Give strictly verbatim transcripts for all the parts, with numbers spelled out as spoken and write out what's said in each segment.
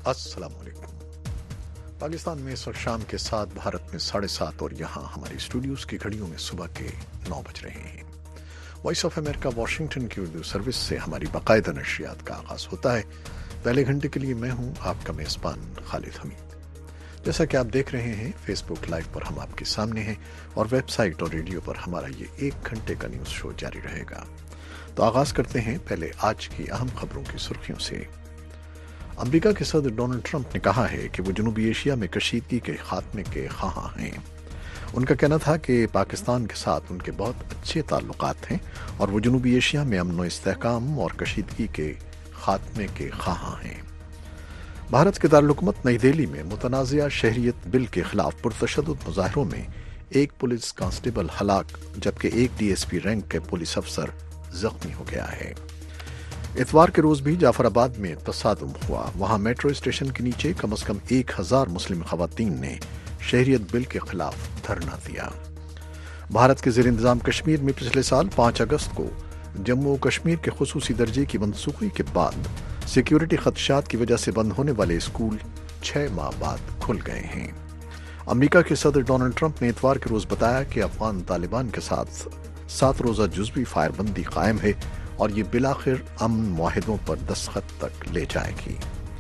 السلام علیکم۔ پاکستان میں اس وقت شام کے سات، بھارت میں ساڑھے سات، اور یہاں ہماری اسٹوڈیوز کی گھڑیوں میں صبح کے نو بج رہے ہیں۔ وائس آف امریکہ واشنگٹن کی اردو سروس سے ہماری باقاعدہ نشریات کا آغاز ہوتا ہے۔ پہلے گھنٹے کے لیے میں ہوں آپ کا میزبان خالد حمید۔ جیسا کہ آپ دیکھ رہے ہیں، فیس بک لائیو پر ہم آپ کے سامنے ہیں، اور ویب سائٹ اور ریڈیو پر ہمارا یہ ایک گھنٹے کا نیوز شو جاری رہے گا۔ تو آغاز کرتے ہیں پہلے آج کی اہم خبروں کی سرخیوں سے۔ امریکا کے صدر ڈونلڈ ٹرمپ نے کہا ہے کہ وہ جنوبی ایشیا میں کشیدگی کے خاتمے کے خواہاں ہیں۔ ان کا کہنا تھا کہ پاکستان کے ساتھ ان کے بہت اچھے تعلقات ہیں اور وہ جنوبی ایشیا میں امن و استحکام اور کشیدگی کے خاتمے کے خواہاں ہیں۔ بھارت کے دارالحکومت نئی دہلی میں متنازعہ شہریت بل کے خلاف پرتشدد مظاہروں میں ایک پولیس کانسٹیبل ہلاک جبکہ ایک ڈی ایس پی رینک کے پولیس افسر زخمی ہو گیا ہے۔ اتوار کے روز بھی جعفر آباد میں تصادم ہوا۔ وہاں میٹرو اسٹیشن کے نیچے کم از کم ایک ہزار مسلم خواتین نے شہریت بل کے خلاف دھرنا دیا۔ بھارت کے زیر انتظام کشمیر میں پچھلے سال پانچ اگست کو جموں و کشمیر کے خصوصی درجے کی منسوخی کے بعد سیکیورٹی خدشات کی وجہ سے بند ہونے والے اسکول چھ ماہ بعد کھل گئے ہیں۔ امریکا کے صدر ڈونلڈ ٹرمپ نے اتوار کے روز بتایا کہ افغان طالبان کے ساتھ سات روزہ جزوی فائر بندی قائم ہے اور یہ بالآخر امن معاہدوں پر دستخط تک لے جائے گی۔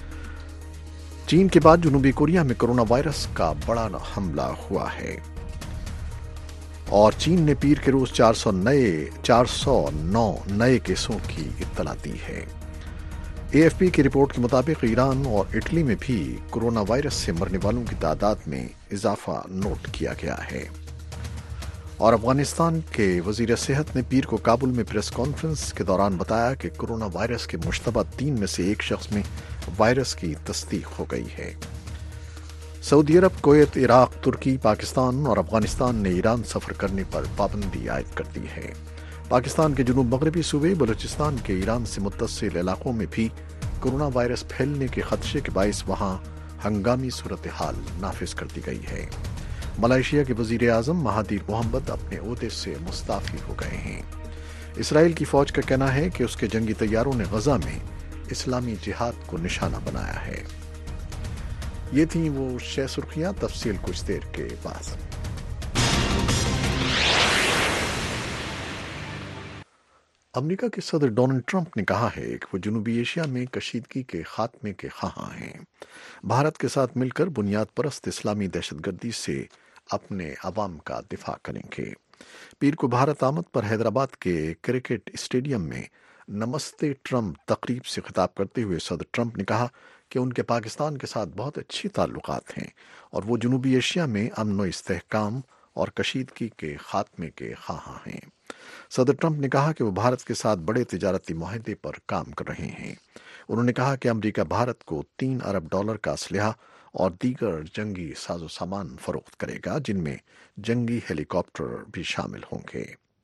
چین کے بعد جنوبی کوریا میں کرونا وائرس کا بڑا حملہ ہوا ہے اور چین نے پیر کے روز چار سو نئے چار سو نو نئے کیسوں کی اطلاع دی ہے۔ اے ایف پی کی رپورٹ کے مطابق ایران اور اٹلی میں بھی کرونا وائرس سے مرنے والوں کی تعداد میں اضافہ نوٹ کیا گیا ہے۔ اور افغانستان کے وزیر صحت نے پیر کو کابل میں پریس کانفرنس کے دوران بتایا کہ کرونا وائرس کے مشتبہ تین میں سے ایک شخص میں وائرس کی تصدیق ہو گئی ہے۔ Saudi Arab, Kuwait, Iraq, Turkey, Pakistan اور افغانستان نے ایران سفر کرنے پر پابندی عائد کر دی ہے۔ پاکستان کے جنوب مغربی صوبے بلوچستان کے ایران سے متصل علاقوں میں بھی کرونا وائرس پھیلنے کے خدشے کے باعث وہاں ہنگامی صورتحال نافذ کر دی گئی ہے۔ ملائیشیا کے وزیر اعظم مہاتیر محمد اپنے عہدے سے مستعفی ہو گئے ہیں۔ اسرائیل کی فوج کا کہنا ہے کہ اس کے جنگی طیاروں نے غزہ میں اسلامی جہاد کو نشانہ بنایا ہے۔ یہ تھیں وہ شہ سرخیاں، تفصیل کچھ دیر کے بعد۔ امریکا کے صدر ڈونلڈ ٹرمپ نے کہا ہے کہ وہ جنوبی ایشیا میں کشیدگی کے خاتمے کے خواہاں ہیں۔ بھارت کے ساتھ مل کر بنیاد پرست اسلامی دہشت گردی سے اپنے عوام کا دفاع کریں گے۔ پیر کو بھارت آمد پر حیدرآباد کے کرکٹ اسٹیڈیم میں نمستے ٹرمپ تقریب سے خطاب کرتے ہوئے صدر ٹرمپ نے کہا کہ ان کے پاکستان کے ساتھ بہت اچھی تعلقات ہیں اور وہ جنوبی ایشیا میں امن و استحکام اور کشیدگی کے خاتمے کے خواہاں ہیں۔ صدر ٹرمپ نے کہا کہ وہ بھارت کے ساتھ بڑے تجارتی معاہدے پر کام کر رہے ہیں۔ انہوں نے کہا کہ امریکہ بھارت کو تین ارب ڈالر کا اسلحہ اور دیگر جنگی ساز و سامان فروخت کرے گا، جن میں جنگی ہیلی کاپٹر بھی شامل ہوں گے۔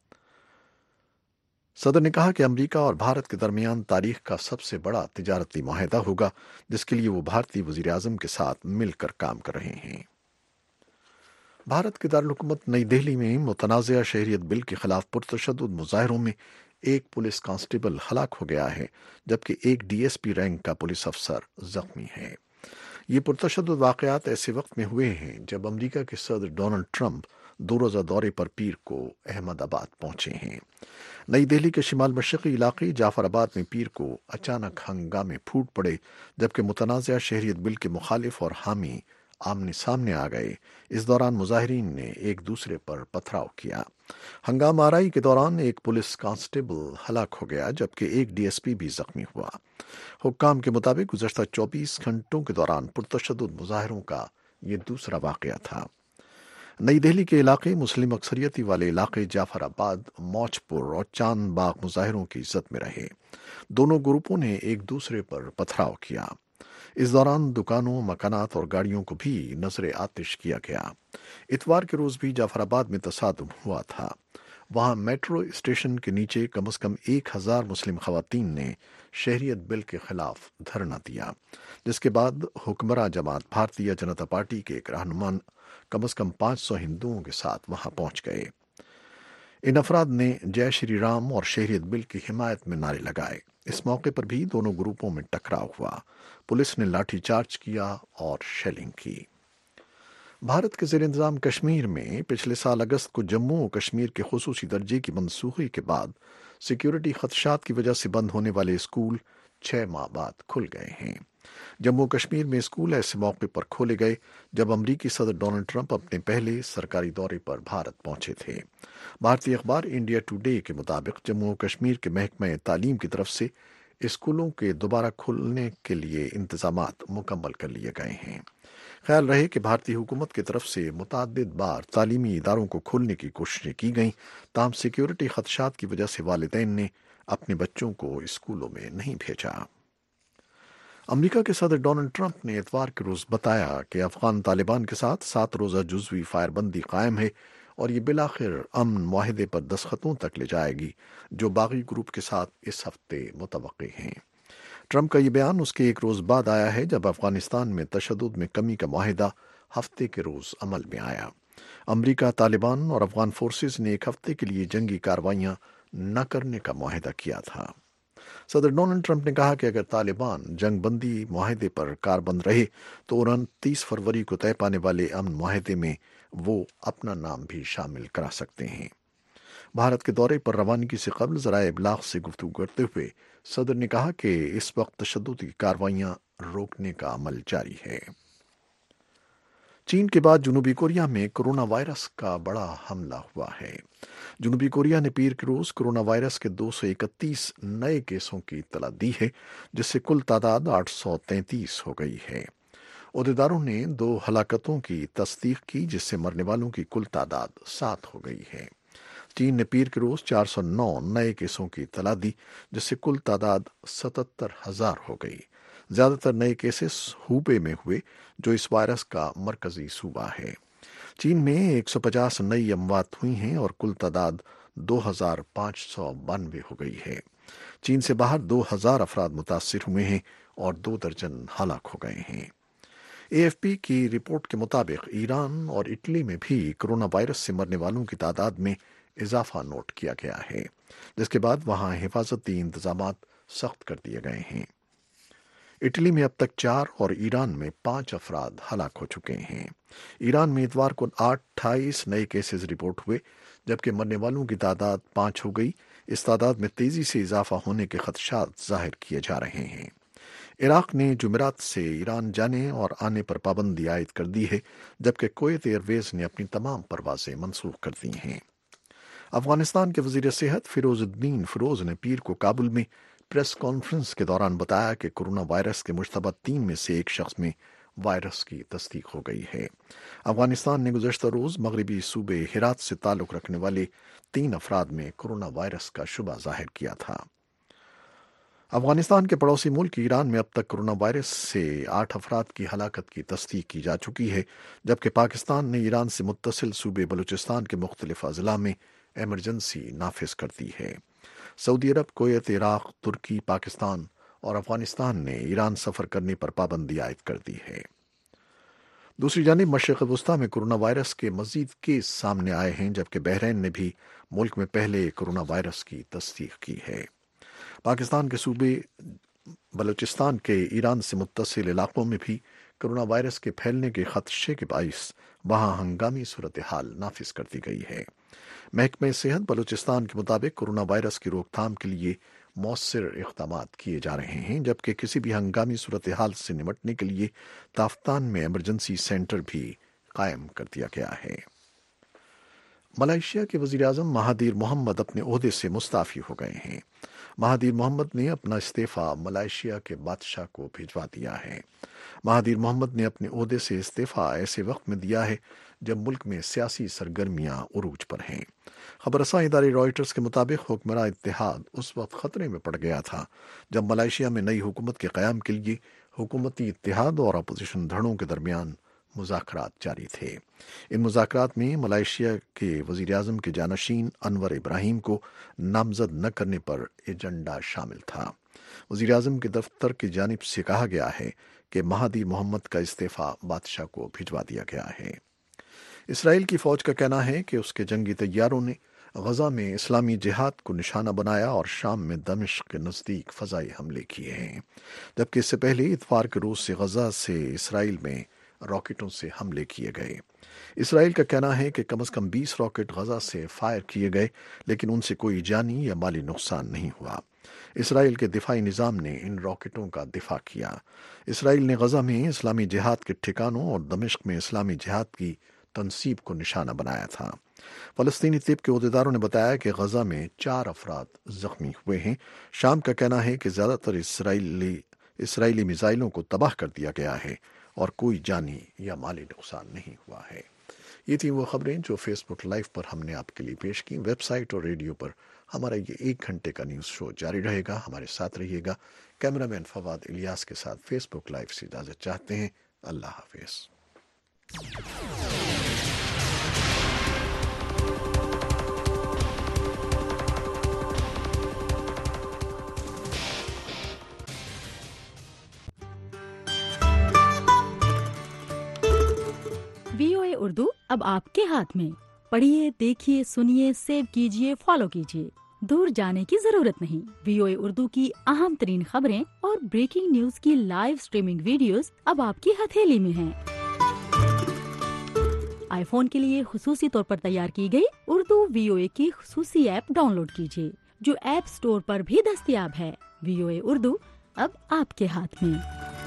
صدر نے کہا کہ امریکہ اور بھارت کے درمیان تاریخ کا سب سے بڑا تجارتی معاہدہ ہوگا، جس کے لیے وہ بھارتی وزیر اعظم کے ساتھ مل کر کام کر رہے ہیں۔ بھارت کے دارالحکومت نئی دہلی میں متنازعہ شہریت بل کے خلاف پرتشدد مظاہروں میں ایک پولیس کانسٹیبل ہلاک ہو گیا ہے جبکہ ایک ڈی ایس پی رینک کا پولیس افسر زخمی ہے۔ یہ پرتشدد واقعات ایسے وقت میں ہوئے ہیں جب امریکہ کے صدر ڈونلڈ ٹرمپ دو روزہ دورے پر پیر کو احمد آباد پہنچے ہیں۔ نئی دہلی کے شمال مشرقی علاقے جعفر آباد میں پیر کو اچانک ہنگامے پھوٹ پڑے جبکہ متنازعہ شہریت بل کے مخالف اور حامی آمنے سامنے آ گئے۔ اس دوران مظاہرین نے ایک دوسرے پر پتھراؤ کیا۔ ہنگامہ آرائی کے دوران ایک پولیس کانسٹیبل ہلاک ہو گیا جبکہ ایک ڈی ایس پی بھی زخمی ہوا۔ حکام کے مطابق گزشتہ چوبیس گھنٹوں کے دوران پرتشدد مظاہروں کا یہ دوسرا واقعہ تھا۔ نئی دہلی کے علاقے مسلم اکثریتی والے علاقے جعفر آباد، موچ پور اور چاند باغ مظاہروں کی عزت میں رہے۔ دونوں گروپوں نے ایک دوسرے پر پتھراؤ کیا۔ اس دوران دکانوں، مکانات اور گاڑیوں کو بھی نظر آتش کیا گیا۔ اتوار کے روز بھی جعفر آباد میں تصادم ہوا تھا۔ وہاں میٹرو اسٹیشن کے نیچے کم از کم ایک ہزار مسلم خواتین نے شہریت بل کے خلاف دھرنا دیا، جس کے بعد حکمراں جماعت بھارتیہ جنتا پارٹی کے ایک رہنما کم از کم پانچ سو ہندوؤں کے ساتھ وہاں پہنچ گئے۔ ان افراد نے جے شری رام اور شہریت بل کی حمایت میں نعرے لگائے۔ اس موقع پر بھی دونوں گروپوں میں ٹکراؤ ہوا، پولیس نے لاٹھی چارج کیا اور شیلنگ کی۔ بھارت کے زیر انتظام کشمیر میں پچھلے سال اگست کو جموں و کشمیر کے خصوصی درجے کی منسوخی کے بعد سیکیورٹی خدشات کی وجہ سے بند ہونے والے اسکول چھ ماہ بعد کھل گئے ہیں۔ جموں کشمیر میں اسکول ایسے موقع پر کھولے گئے جب امریکی صدر ڈونلڈ ٹرمپ اپنے پہلے سرکاری دورے پر بھارت پہنچے تھے۔ بھارتی اخبار انڈیا ٹوڈے کے مطابق جموں و کشمیر کے محکمہ تعلیم کی طرف سے اسکولوں کے دوبارہ کھلنے کے لیے انتظامات مکمل کر لیے گئے ہیں۔ خیال رہے کہ بھارتی حکومت کی طرف سے متعدد بار تعلیمی اداروں کو کھولنے کی کوششیں کی گئیں، تاہم سیکیورٹی خدشات کی وجہ سے والدین نے اپنے بچوں کو اسکولوں میں نہیں بھیجا۔ امریکہ کے صدر ڈونلڈ ٹرمپ نے اتوار کے روز بتایا کہ افغان طالبان کے ساتھ سات روزہ جزوی فائر بندی قائم ہے اور یہ بالآخر امن معاہدے پر دستخطوں تک لے جائے گی جو باغی گروپ کے ساتھ اس ہفتے متوقع ہیں۔ ٹرمپ کا یہ بیان اس کے ایک روز بعد آیا ہے جب افغانستان میں تشدد میں کمی کا معاہدہ ہفتے کے روز عمل میں آیا۔ امریکہ، طالبان اور افغان فورسز نے ایک ہفتے کے لیے جنگی کارروائیاں نہ کرنے کا معاہدہ کیا تھا۔ صدر ڈونلڈ ٹرمپ نے کہا کہ اگر طالبان جنگ بندی معاہدے پر کاربند رہے تو انتیس فروری کو طے پانے والے امن معاہدے میں وہ اپنا نام بھی شامل کرا سکتے ہیں۔ بھارت کے دورے پر روانگی سے قبل ذرائع ابلاغ سے گفتگو کرتے ہوئے صدر نے کہا کہ اس وقت تشدد کی کارروائیاں روکنے کا عمل جاری ہے۔ چین کے بعد جنوبی کوریا میں کرونا وائرس کا بڑا حملہ ہوا ہے۔ جنوبی کوریا نے پیر کے روز کرونا وائرس کے دو سو اکتیس نئے کیسوں کی اطلاع دی ہے، جس سے کل تعداد آٹھ سو تینتیس ہو گئی ہے۔ عہدیداروں نے دو ہلاکتوں کی تصدیق کی جس سے مرنے والوں کی کل تعداد سات ہو گئی ہے۔ چین نے پیر کے روز چار سو نو نئے کیسوں کی اطلاع دی جس سے کل تعداد ستتر ہزار ہو گئی۔ زیادہ تر نئے کیسز ہوبے میں ہوئے جو اس وائرس کا مرکزی صوبہ ہے۔ چین میں ایک سو پچاس نئی اموات ہوئی ہیں اور کل تعداد دو ہزار پانچ سو بانوے ہو گئی ہے۔ چین سے باہر دو ہزار افراد متاثر ہوئے ہیں اور دو درجن ہلاک ہو گئے ہیں۔ اے ایف پی کی رپورٹ کے مطابق ایران اور اٹلی میں بھی کرونا وائرس سے مرنے والوں کی تعداد میں اضافہ نوٹ کیا گیا ہے، جس کے بعد وہاں حفاظتی انتظامات سخت کر دیے گئے ہیں۔ اٹلی میں اب تک چار اور ایران میں پانچ افراد ہلاک ہو چکے ہیں۔ ایران میں اتوار کو اٹھائیس نئے کیسز رپورٹ ہوئے جبکہ مرنے والوں کی تعداد پانچ ہو گئی۔ اس تعداد میں تیزی سے اضافہ ہونے کے خدشات ظاہر کیے جا رہے ہیں۔ عراق نے جمعرات سے ایران جانے اور آنے پر پابندی عائد کر دی ہے جبکہ کویت ایئر ویز نے اپنی تمام پروازیں منسوخ کر دی ہیں۔ افغانستان کے وزیر صحت فیروز الدین فیروز نے پیر کو کابل میں پریس کانفرنس کے دوران بتایا کہ کرونا وائرس کے مشتبہ تین میں سے ایک شخص میں وائرس کی تصدیق ہو گئی ہے۔ افغانستان نے گزشتہ روز مغربی صوبے ہرات سے تعلق رکھنے والے تین افراد میں کرونا وائرس کا شبہ ظاہر کیا تھا۔ افغانستان کے پڑوسی ملک ایران میں اب تک کرونا وائرس سے آٹھ افراد کی ہلاکت کی تصدیق کی جا چکی ہے جبکہ پاکستان نے ایران سے متصل صوبے بلوچستان کے مختلف اضلاع میں ایمرجنسی نافذ کر دی ہے۔ Saudi Arab, Kuwait, Iraq, Turkey, Pakistan اور افغانستان نے ایران سفر کرنے پر پابندی عائد کر دی ہے۔ دوسری جانب مشرق وسطیٰ میں کرونا وائرس کے مزید کیس سامنے آئے ہیں جبکہ بحرین نے بھی ملک میں پہلے کرونا وائرس کی تصدیق کی ہے۔ پاکستان کے صوبے بلوچستان کے ایران سے متصل علاقوں میں بھی کرونا وائرس کے پھیلنے کے خدشے کے باعث وہاں ہنگامی صورتحال نافذ کر دی گئی ہے۔ محکمہ صحت بلوچستان کے مطابق کرونا وائرس کی روک تھام کے لیے مؤثر اقدامات کیے جا رہے ہیں جبکہ کسی بھی ہنگامی صورتحال سے نمٹنے کے لیے تافتان میں ایمرجنسی سینٹر بھی قائم کر دیا گیا ہے۔ ملائیشیا کے وزیر اعظم مہاتیر محمد اپنے عہدے سے مستعفی ہو گئے ہیں۔ مہاتیر محمد نے اپنا استعفیٰ ملائیشیا کے بادشاہ کو بھجوا دیا ہے۔ مہاتیر محمد نے اپنے عہدے سے استعفیٰ ایسے وقت میں دیا ہے جب ملک میں سیاسی سرگرمیاں عروج پر ہیں۔ خبر رساں ادارے رائٹرز کے مطابق حکمراں اتحاد اس وقت خطرے میں پڑ گیا تھا جب ملائیشیا میں نئی حکومت کے قیام کے لیے حکومتی اتحاد اور اپوزیشن دھڑوں کے درمیان مذاکرات جاری تھے۔ ان مذاکرات میں ملائیشیا کے وزیر اعظم کے جانشین انور ابراہیم کو نامزد نہ کرنے پر ایجنڈا شامل تھا۔ وزیر اعظم کے دفتر کی جانب سے کہا گیا ہے کہ مہاتیر محمد کا استعفیٰ بادشاہ کو بھجوا دیا گیا ہے۔ اسرائیل کی فوج کا کہنا ہے کہ اس کے جنگی طیاروں نے غزہ میں اسلامی جہاد کو نشانہ بنایا اور شام میں دمشق کے نزدیک فضائی حملے کیے ہیں، جبکہ اس سے پہلے اتوار کے روز سے غزہ سے اسرائیل میں راکٹوں سے حملے کیے گئے۔ اسرائیل کا کہنا ہے کہ کم از کم بیس راکٹ غزہ سے فائر کیے گئے، لیکن ان سے کوئی جانی یا مالی نقصان نہیں ہوا۔ اسرائیل کے دفاعی نظام نے ان راکٹوں کا دفاع کیا۔ اسرائیل نے غزہ میں اسلامی جہاد کے ٹھکانوں اور دمشق میں اسلامی جہاد کی تنصیب کو نشانہ بنایا تھا۔ فلسطینی طب کے عہدیداروں نے بتایا کہ غزہ میں چار افراد زخمی ہوئے ہیں۔ شام کا کہنا ہے کہ زیادہ تر اسرائیلی اسرائیلی میزائلوں کو تباہ کر دیا گیا ہے اور کوئی جانی یا مالی نقصان نہیں ہوا ہے۔ یہ تھی وہ خبریں جو فیس بک لائیو پر ہم نے آپ کے لیے پیش کی۔ ویب سائٹ اور ریڈیو پر ہمارا یہ ایک گھنٹے کا نیوز شو جاری رہے گا، ہمارے ساتھ رہیے گا۔ کیمرہ مین فواد الیاس کے ساتھ فیس بک لائیو سے اجازت چاہتے ہیں۔ اللہ حافظ۔ وی او اے اردو اب آپ کے ہاتھ میں۔ پڑھیے، دیکھیے، سنیے، سیو کیجیے، فالو کیجیے۔ دور جانے کی ضرورت نہیں۔ وی او اے اردو کی اہم ترین خبریں اور بریکنگ نیوز کی لائیو سٹریمنگ ویڈیوز اب آپ کی ہتھیلی میں ہیں۔ آئی فون کے لیے خصوصی طور پر تیار کی گئی اردو وی او اے کی خصوصی ایپ ڈاؤن لوڈ کیجیے، جو ایپ سٹور پر بھی دستیاب ہے۔ وی او اے اردو اب آپ کے ہاتھ میں۔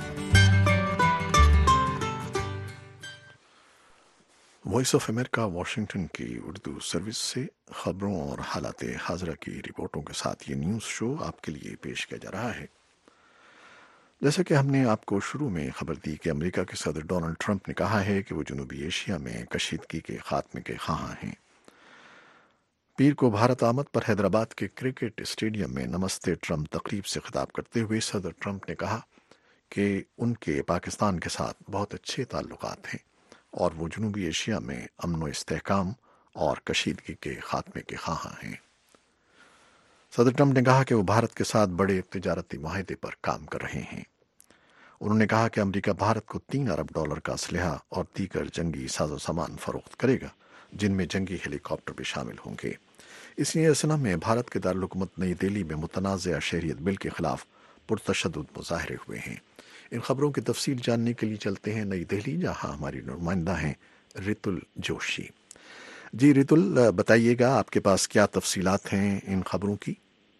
وائس آف امریکہ واشنگٹن کی اردو سروس سے خبروں اور حالات حاضرہ کی رپورٹوں کے ساتھ یہ نیوز شو آپ کے لیے پیش کیا جا رہا ہے۔ جیسا کہ ہم نے آپ کو شروع میں خبر دی کہ امریکہ کے صدر ڈونلڈ ٹرمپ نے کہا ہے کہ وہ جنوبی ایشیا میں کشیدگی کے خاتمے کے خواہاں ہیں۔ پیر کو بھارت آمد پر حیدرآباد کے کرکٹ اسٹیڈیم میں نمستے ٹرمپ تقریب سے خطاب کرتے ہوئے صدر ٹرمپ نے کہا کہ ان کے پاکستان کے ساتھ بہت اچھے تعلقات ہیں اور وہ جنوبی ایشیا میں امن و استحکام اور کشیدگی کے خاتمے کے خواہاں ہیں۔ صدر ٹرمپ نے کہا کہ وہ بھارت کے ساتھ بڑے تجارتی معاہدے پر کام کر رہے ہیں۔ انہوں نے کہا کہ امریکہ بھارت کو تین ارب ڈالر کا اسلحہ اور دیگر جنگی ساز و سامان فروخت کرے گا، جن میں جنگی ہیلی کاپٹر بھی شامل ہوں گے۔ اسی اسنا میں بھارت کے دارالحکومت نئی دہلی میں متنازع شہریت بل کے خلاف پرتشدد مظاہرے ہوئے ہیں۔ ان خبروں کی تفصیل جاننے کے لیے چلتے ہیں نئی دہلی، جہاں ہماری نمائندہ ہیں ریتل جوشی۔ جی ریتل، بتائیے گا آپ کے پاس کیا تفصیلات ہیں ان خبروں کی؟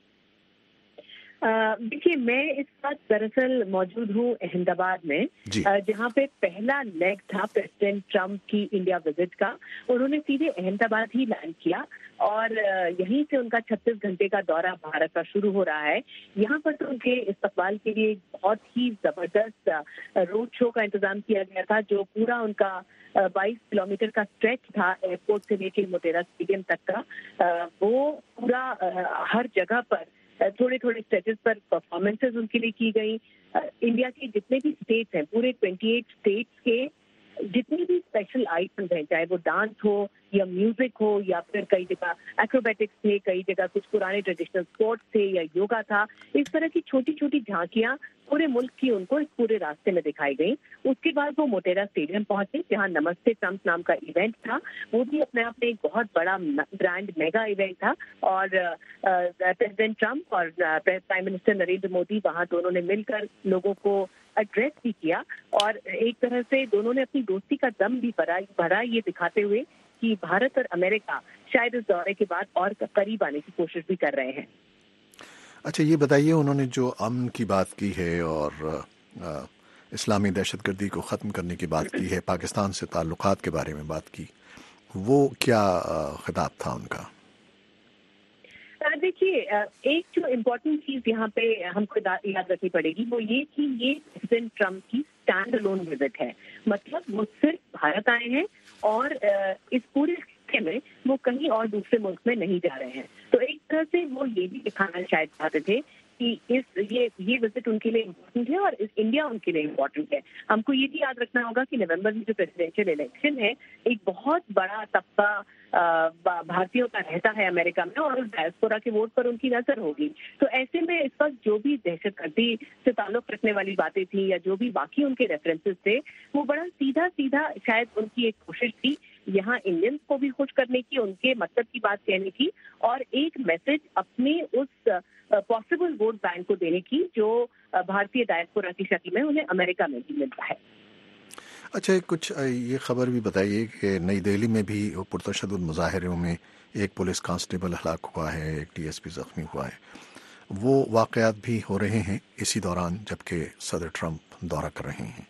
دیکھیے، میں اس وقت دراصل موجود ہوں احمد آباد میں، جی۔ جہاں پہ پہلا لیگ تھا پریزیڈنٹ ٹرمپ کی انڈیا وزٹ کا۔ انہوں نے سیدھے احمد آباد ہی لینڈ کیا اور یہیں سے ان کا چھتیس گھنٹے کا دورہ بھارت کا شروع ہو رہا ہے۔ یہاں پر تو ان کے استقبال کے لیے بہت ہی زبردست روڈ شو کا انتظام کیا گیا تھا، جو پورا ان کا بائیس کلومیٹر کا اسٹریچ تھا ایئرپورٹ سے لے کے موٹیرا اسٹیڈیم تک کا۔ وہ پورا ہر جگہ پر تھوڑے تھوڑے اسٹیجز پر پرفارمنسز ان کے لیے کی گئی۔ انڈیا کے جتنے بھی اسٹیٹس ہیں، پورے اٹھائیس اسٹیٹس کے جتنی بھی اسپیشل آئٹمز ہیں، چاہے وہ ڈانس ہو یا میوزک ہو یا پھر کئی جگہ ایکروبیٹکس تھے، کئی جگہ کچھ پرانے ٹریڈیشنل اسپورٹس تھے یا یوگا تھا، اس طرح کی چھوٹی چھوٹی جھانکیاں پورے ملک کی ان کو اس پورے راستے میں دکھائی گئی۔ اس کے بعد وہ موٹیرا اسٹیڈیم پہنچے، جہاں نمستے ٹرمپ نام کا ایونٹ تھا۔ وہ بھی اپنے آپ میں ایک بہت بڑا برانڈ میگا ایونٹ تھا اور پریزیڈنٹ ٹرمپ اور پرائم منسٹر نریندر مودی وہاں دونوں نے مل کر لوگوں کو ایڈریس بھی کیا اور ایک طرح سے دونوں نے اپنی دوستی کا دم بھی بھرا، یہ دکھاتے ہوئے کہ بھارت اور امریکہ شاید اس دورے کے بعد اور قریب آنے کی کوشش بھی کر رہے ہیں۔ اچھا، یہ بتائیے، انہوں نے جو امن کی بات کی ہے اور اسلامی دہشت گردی کو ختم کرنے کی بات کی ہے، پاکستان سے تعلقات کے بارے میں بات کی، وہ کیا خطاب تھا ان کا؟ دیکھیے، ایک جو امپورٹنٹ چیز یہاں پہ ہم کو یاد رکھنی پڑے گی وہ یہ کہ یہ پریزیڈنٹ ٹرمپ کی اسٹینڈ الون وزٹ ہے۔ مطلب وہ صرف بھارت آئے ہیں اور اس پورے خطے میں وہ کہیں اور دوسرے ملک میں نہیں جا رہے ہیں۔ تو ایک طرح سے وہ یہ بھی دکھانا شاید چاہتے تھے کہ اس یہ یہ وزٹ ان کے لیے امپورٹنٹ ہے اور اس انڈیا ان کے لیے امپورٹنٹ ہے۔ ہم کو یہ بھی یاد رکھنا ہوگا کہ نومبر میں جو پریزیڈینشیل الیکشن ہے، ایک بہت بڑا طبقہ بھارتیوں کا رہتا ہے امریکہ میں اور اس ڈائسپورا کے ووٹ پر ان کی نظر ہوگی۔ تو ایسے میں اس وقت جو بھی دہشت گردی سے تعلق رکھنے والی باتیں تھیں یا جو بھی باقی ان کے ریفرنسز تھے، وہ بڑا سیدھا سیدھا شاید ان کی ایک کوشش تھی یہاں انڈینس کو بھی خوش کرنے کی، ان کے مطلب کی بات کہنے کی، اور ایک میسج اپنے اس پاسبل ووٹ بینک کو دینے کی جو بھارتی ڈائسپورا کی شکل میں انہیں امریکہ میں بھی ملتا ہے۔ اچھا، کچھ یہ خبر بھی بتائیے کہ نئی دہلی میں بھی پرتشدد مظاہروں میں ایک پولیس کانسٹیبل ہلاک ہوا ہے، ایک ڈی ایس پی زخمی ہوا ہے، وہ واقعات بھی ہو رہے ہیں اسی دوران جبکہ صدر ٹرمپ دورہ کر رہے ہیں۔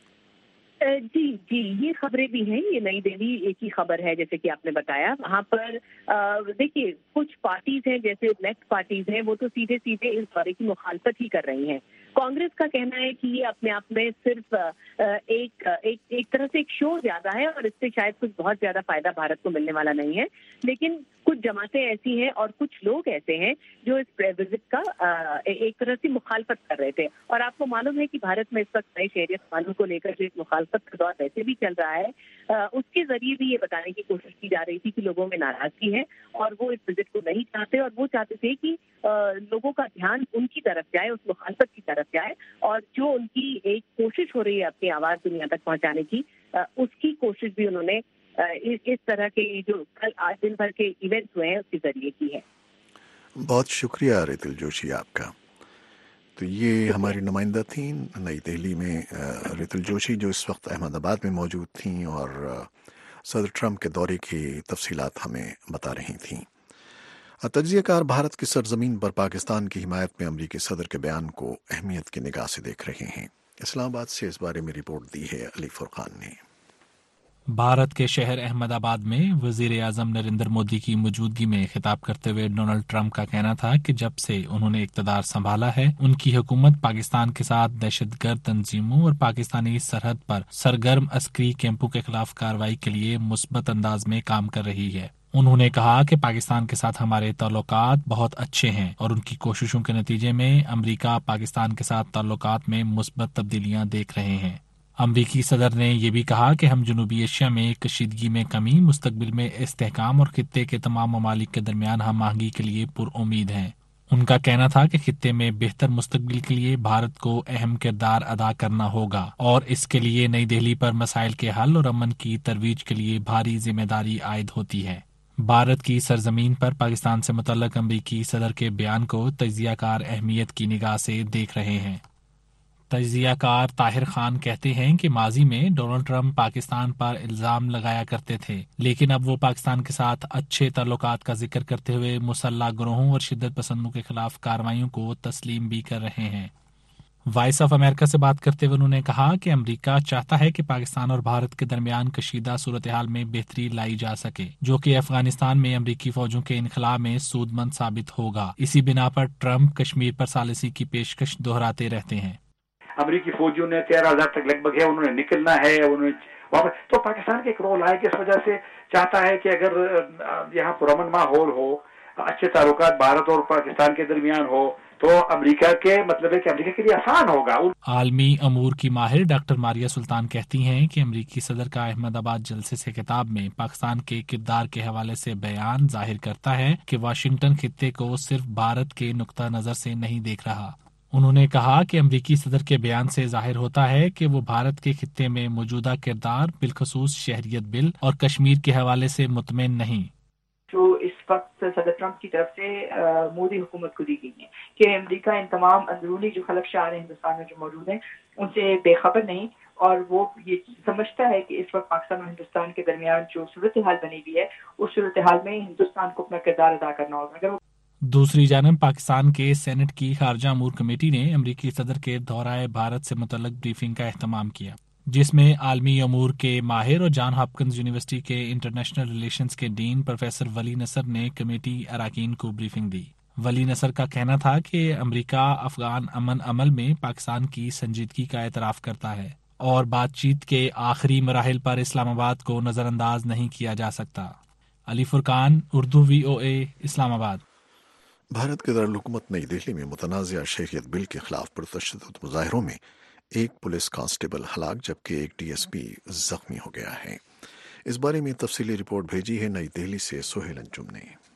جی جی یہ خبریں بھی ہیں، یہ نئی دہلی ایک ہی خبر ہے جیسے کہ آپ نے بتایا۔ وہاں پر دیکھیے کچھ پارٹیز ہیں جیسے لیفٹ پارٹیز ہیں، وہ تو سیدھے سیدھے اس دورے کی مخالفت ہی کر رہی ہیں۔ کانگریس کا کہنا ہے کہ یہ اپنے آپ میں صرف ایک ایک ایک طرح سے ایک شو زیادہ ہے اور اس سے شاید کچھ بہت زیادہ فائدہ بھارت کو ملنے والا نہیں ہے، لیکن کچھ جماعتیں ایسی ہیں اور کچھ لوگ ایسے ہیں جو اس وزٹ کا ایک طرح سے مخالفت کر رہے تھے۔ اور آپ کو معلوم ہے کہ بھارت میں اس وقت نئے شہریت قانون کو لے کر جو ایک مخالفت کا دور ویسے بھی چل رہا ہے، اس کے ذریعے بھی یہ بتانے کی کوشش کی جا رہی تھی کہ لوگوں میں ناراضگی ہے اور وہ اس وزٹ کو نہیں چاہتے، اور وہ چاہتے تھے کہ لوگوں کا دھیان ان کی طرف جائے، اس مخالفت کی طرف جائے، اور جو ان کی ایک کوشش ہو رہی ہے اپنی آواز دنیا تک پہنچانے کی، اس کی کوشش بھی انہوں نے اس طرح کے جو کل آج دن بھر کے ایونٹس ہوئے ہیں اس کے ذریعے کی ہے۔ بہت شکریہ ریتل جوشی آپ کا۔ تو یہ ہماری نمائندہ تھیں نئی دہلی میں ریتل جوشی، جو اس وقت احمد آباد میں موجود تھیں اور صدر ٹرمپ کے دورے کی تفصیلات ہمیں بتا رہی تھیں۔ تجزیہ کار بھارت کی سرزمین پر پاکستان کی حمایت میں امریکی صدر کے بیان کو اہمیت کی نگاہ سے دیکھ رہے ہیں۔ اسلام آباد سے اس بارے میں رپورٹ دی ہے علی فرقان نے۔ بھارت کے شہر احمد آباد میں وزیر اعظم نریندر مودی کی موجودگی میں خطاب کرتے ہوئے ڈونلڈ ٹرمپ کا کہنا تھا کہ جب سے انہوں نے اقتدار سنبھالا ہے ان کی حکومت پاکستان کے ساتھ دہشت گرد تنظیموں اور پاکستانی سرحد پر سرگرم عسکری کیمپوں کے خلاف کارروائی کے لیے مثبت انداز میں کام کر رہی ہے۔ انہوں نے کہا کہ پاکستان کے ساتھ ہمارے تعلقات بہت اچھے ہیں اور ان کی کوششوں کے نتیجے میں امریکہ پاکستان کے ساتھ تعلقات میں مثبت تبدیلیاں دیکھ رہے ہیں۔ امریکی صدر نے یہ بھی کہا کہ ہم جنوبی ایشیا میں کشیدگی میں کمی، مستقبل میں استحکام اور خطے کے تمام ممالک کے درمیان ہم آہنگی کے لیے پر امید ہیں۔ ان کا کہنا تھا کہ خطے میں بہتر مستقبل کے لیے بھارت کو اہم کردار ادا کرنا ہوگا اور اس کے لیے نئی دہلی پر مسائل کے حل اور امن کی ترویج کے لیے بھاری ذمہ داری عائد ہوتی ہے۔ بھارت کی سرزمین پر پاکستان سے متعلق امریکی صدر کے بیان کو تجزیہ کار اہمیت کی نگاہ سے دیکھ رہے ہیں۔ تجزیہ کار طاہر خان کہتے ہیں کہ ماضی میں ڈونلڈ ٹرمپ پاکستان پر الزام لگایا کرتے تھے، لیکن اب وہ پاکستان کے ساتھ اچھے تعلقات کا ذکر کرتے ہوئے مسلح گروہوں اور شدت پسندوں کے خلاف کارروائیوں کو تسلیم بھی کر رہے ہیں۔ وائس آف امریکہ سے بات کرتے ہوئے انہوں نے کہا کہ امریکہ چاہتا ہے کہ پاکستان اور بھارت کے درمیان کشیدہ صورتحال میں بہتری لائی جا سکے، جو کہ افغانستان میں امریکی فوجوں کے انخلاء میں سود مند ثابت ہوگا۔ اسی بنا پر ٹرمپ کشمیر پر ثالثی کی پیشکش دہراتے رہتے ہیں۔ امریکی فوجیوں نے تیرہ ہزار تک لگ بھگ ہے، انہوں نے نکلنا ہے، انہوں نے واپس، تو پاکستان کا ایک رول ہے کہ اس وجہ سے چاہتا ہے کہ اگر یہاں پرامن ماحول ہو، اچھے تعلقات بھارت اور پاکستان کے درمیان ہو، تو امریکہ کے مطلب ہے کہ امریکہ کے لیے آسان ہوگا۔ عالمی امور کی ماہر ڈاکٹر ماریہ سلطان کہتی ہیں کہ امریکی صدر کا احمد آباد جلسے سے خطاب میں پاکستان کے کردار کے حوالے سے بیان ظاہر کرتا ہے کہ واشنگٹن خطے کو صرف بھارت کے نقطہ نظر سے نہیں دیکھ رہا۔ انہوں نے کہا کہ امریکی صدر کے بیان سے ظاہر ہوتا ہے کہ وہ بھارت کے خطے میں موجودہ کردار، بالخصوص شہریت بل اور کشمیر کے حوالے سے مطمئن نہیں۔ جو اس وقت صدر ٹرمپ کی طرف سے مودی حکومت کو دی گئی ہیں کہ امریکہ ان تمام اندرونی جو خلفشار ہیں ہندوستان میں جو موجود ہیں ان سے بے خبر نہیں، اور وہ یہ سمجھتا ہے کہ اس وقت پاکستان اور ہندوستان کے درمیان جو صورتحال بنی ہوئی ہے اس صورتحال میں ہندوستان کو اپنا کردار ادا کرنا ہوگا۔ اگر دوسری جانب پاکستان کے سینٹ کی خارجہ امور کمیٹی نے امریکی صدر کے دورہ بھارت سے متعلق بریفنگ کا اہتمام کیا، جس میں عالمی امور کے ماہر اور جان ہاپکنز یونیورسٹی کے انٹرنیشنل ریلیشنز کے ڈین پروفیسر ولی نصر نے کمیٹی اراکین کو بریفنگ دی۔ ولی نصر کا کہنا تھا کہ امریکہ افغان امن عمل میں پاکستان کی سنجیدگی کا اعتراف کرتا ہے اور بات چیت کے آخری مراحل پر اسلام آباد کو نظر انداز نہیں کیا جا سکتا۔ علی فرقان، اردو وی او اے، اسلام آباد۔ بھارت کے دارالحکومت نئی دہلی میں متنازع شہریت بل کے خلاف پرتشدد مظاہروں میں ایک پولیس کانسٹیبل ہلاک جبکہ ایک ڈی ایس پی زخمی ہو گیا ہے۔ اس بارے میں تفصیلی رپورٹ بھیجی ہے نئی دہلی سے سہیل انجم نے۔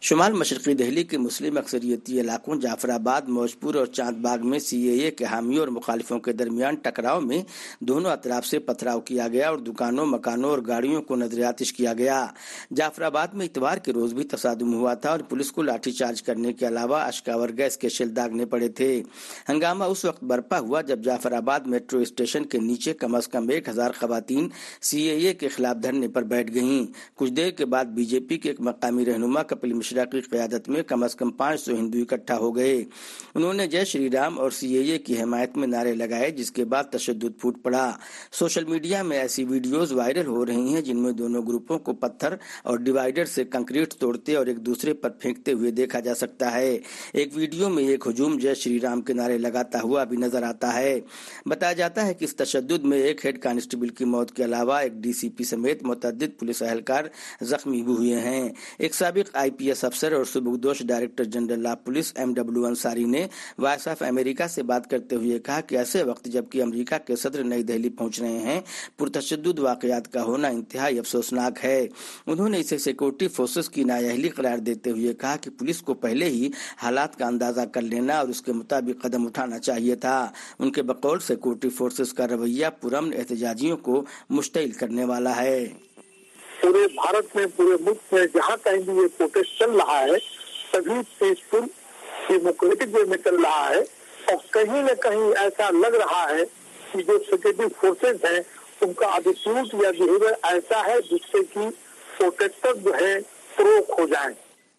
شمال مشرقی دہلی کے مسلم اکثریتی علاقوں جعفر آباد، موجپور اور چاند باغ میں سی اے اے کے حامیوں اور مخالفوں کے درمیان ٹکراؤ میں دونوں اطراف سے پتھراؤ کیا گیا اور دکانوں، مکانوں اور گاڑیوں کو نظر آتش کیا گیا۔ جعفر آباد میں اتوار کے روز بھی تصادم ہوا تھا اور پولیس کو لاٹھی چارج کرنے کے علاوہ اشکاور گیس کے شیل داغنے پڑے تھے۔ ہنگامہ اس وقت برپا ہوا جب جعفر آباد میٹرو اسٹیشن کے نیچے کم از کم ایک ہزار خواتین سی اے اے کے خلاف دھرنے پر بیٹھ گئیں۔ کچھ دیر کے بعد بی جے پی کے ایک مقامی رہنما کپل مشرا کی قیادت میں کم از کم پانچ سو ہندو اکٹھا ہو گئے۔ انہوں نے جے شری رام اور سی اے اے کی حمایت میں نعرے لگائے، جس کے بعد تشدد پھوٹ پڑا۔ سوشل میڈیا میں ایسی ویڈیوز وائرل ہو رہی ہیں جن میں دونوں گروپوں کو پتھر اور ڈیوائیڈر سے کنکریٹ توڑتے اور ایک دوسرے پر پھینکتے ہوئے دیکھا جا سکتا ہے۔ ایک ویڈیو میں ایک ہجوم جے شری رام کے نعرے لگاتا ہوا بھی نظر آتا ہے۔ بتایا جاتا ہے کہ اس تشدد میں ایک ہیڈ کانسٹیبل کی موت کے علاوہ ایک ڈی سی پی سمیت متعدد پولیس اہلکار زخمی بھی ہوئے ہیں۔ ایک سابق آئی پی ایس افسر اور سبکدوش director general of police M W Ansari نے وائس آف امریکہ سے بات کرتے ہوئے کہا کہ ایسے وقت جبکہ امریکہ کے صدر نئی دہلی پہنچ رہے ہیں، پرتشدد واقعات کا ہونا انتہائی افسوسناک ہے۔ انہوں نے اسے سیکورٹی فورسز کی نااہلی قرار دیتے ہوئے کہا کہ پولیس کو پہلے ہی حالات کا اندازہ کر لینا اور اس کے مطابق قدم اٹھانا چاہیے تھا۔ ان کے بقول سیکورٹی فورسز کا رویہ پرامن احتجاجیوں کو مشتعل کرنے والا ہے۔ پورے بھارت میں، پورے ملک میں جہاں کہیں بھی یہ پروٹیسٹ چل رہا ہے سبھی پیسفل ڈیموکریٹک وے میں چل رہا ہے، اور کہیں نہ کہیں ایسا لگ رہا ہے کہ جو سیکورٹی فورسز ہیں ان کا ایٹیٹیوڈ یا بیہیویئر ایسا ہے جس سے کہ پروٹیسٹر جو ہے پروک ہو جائیں۔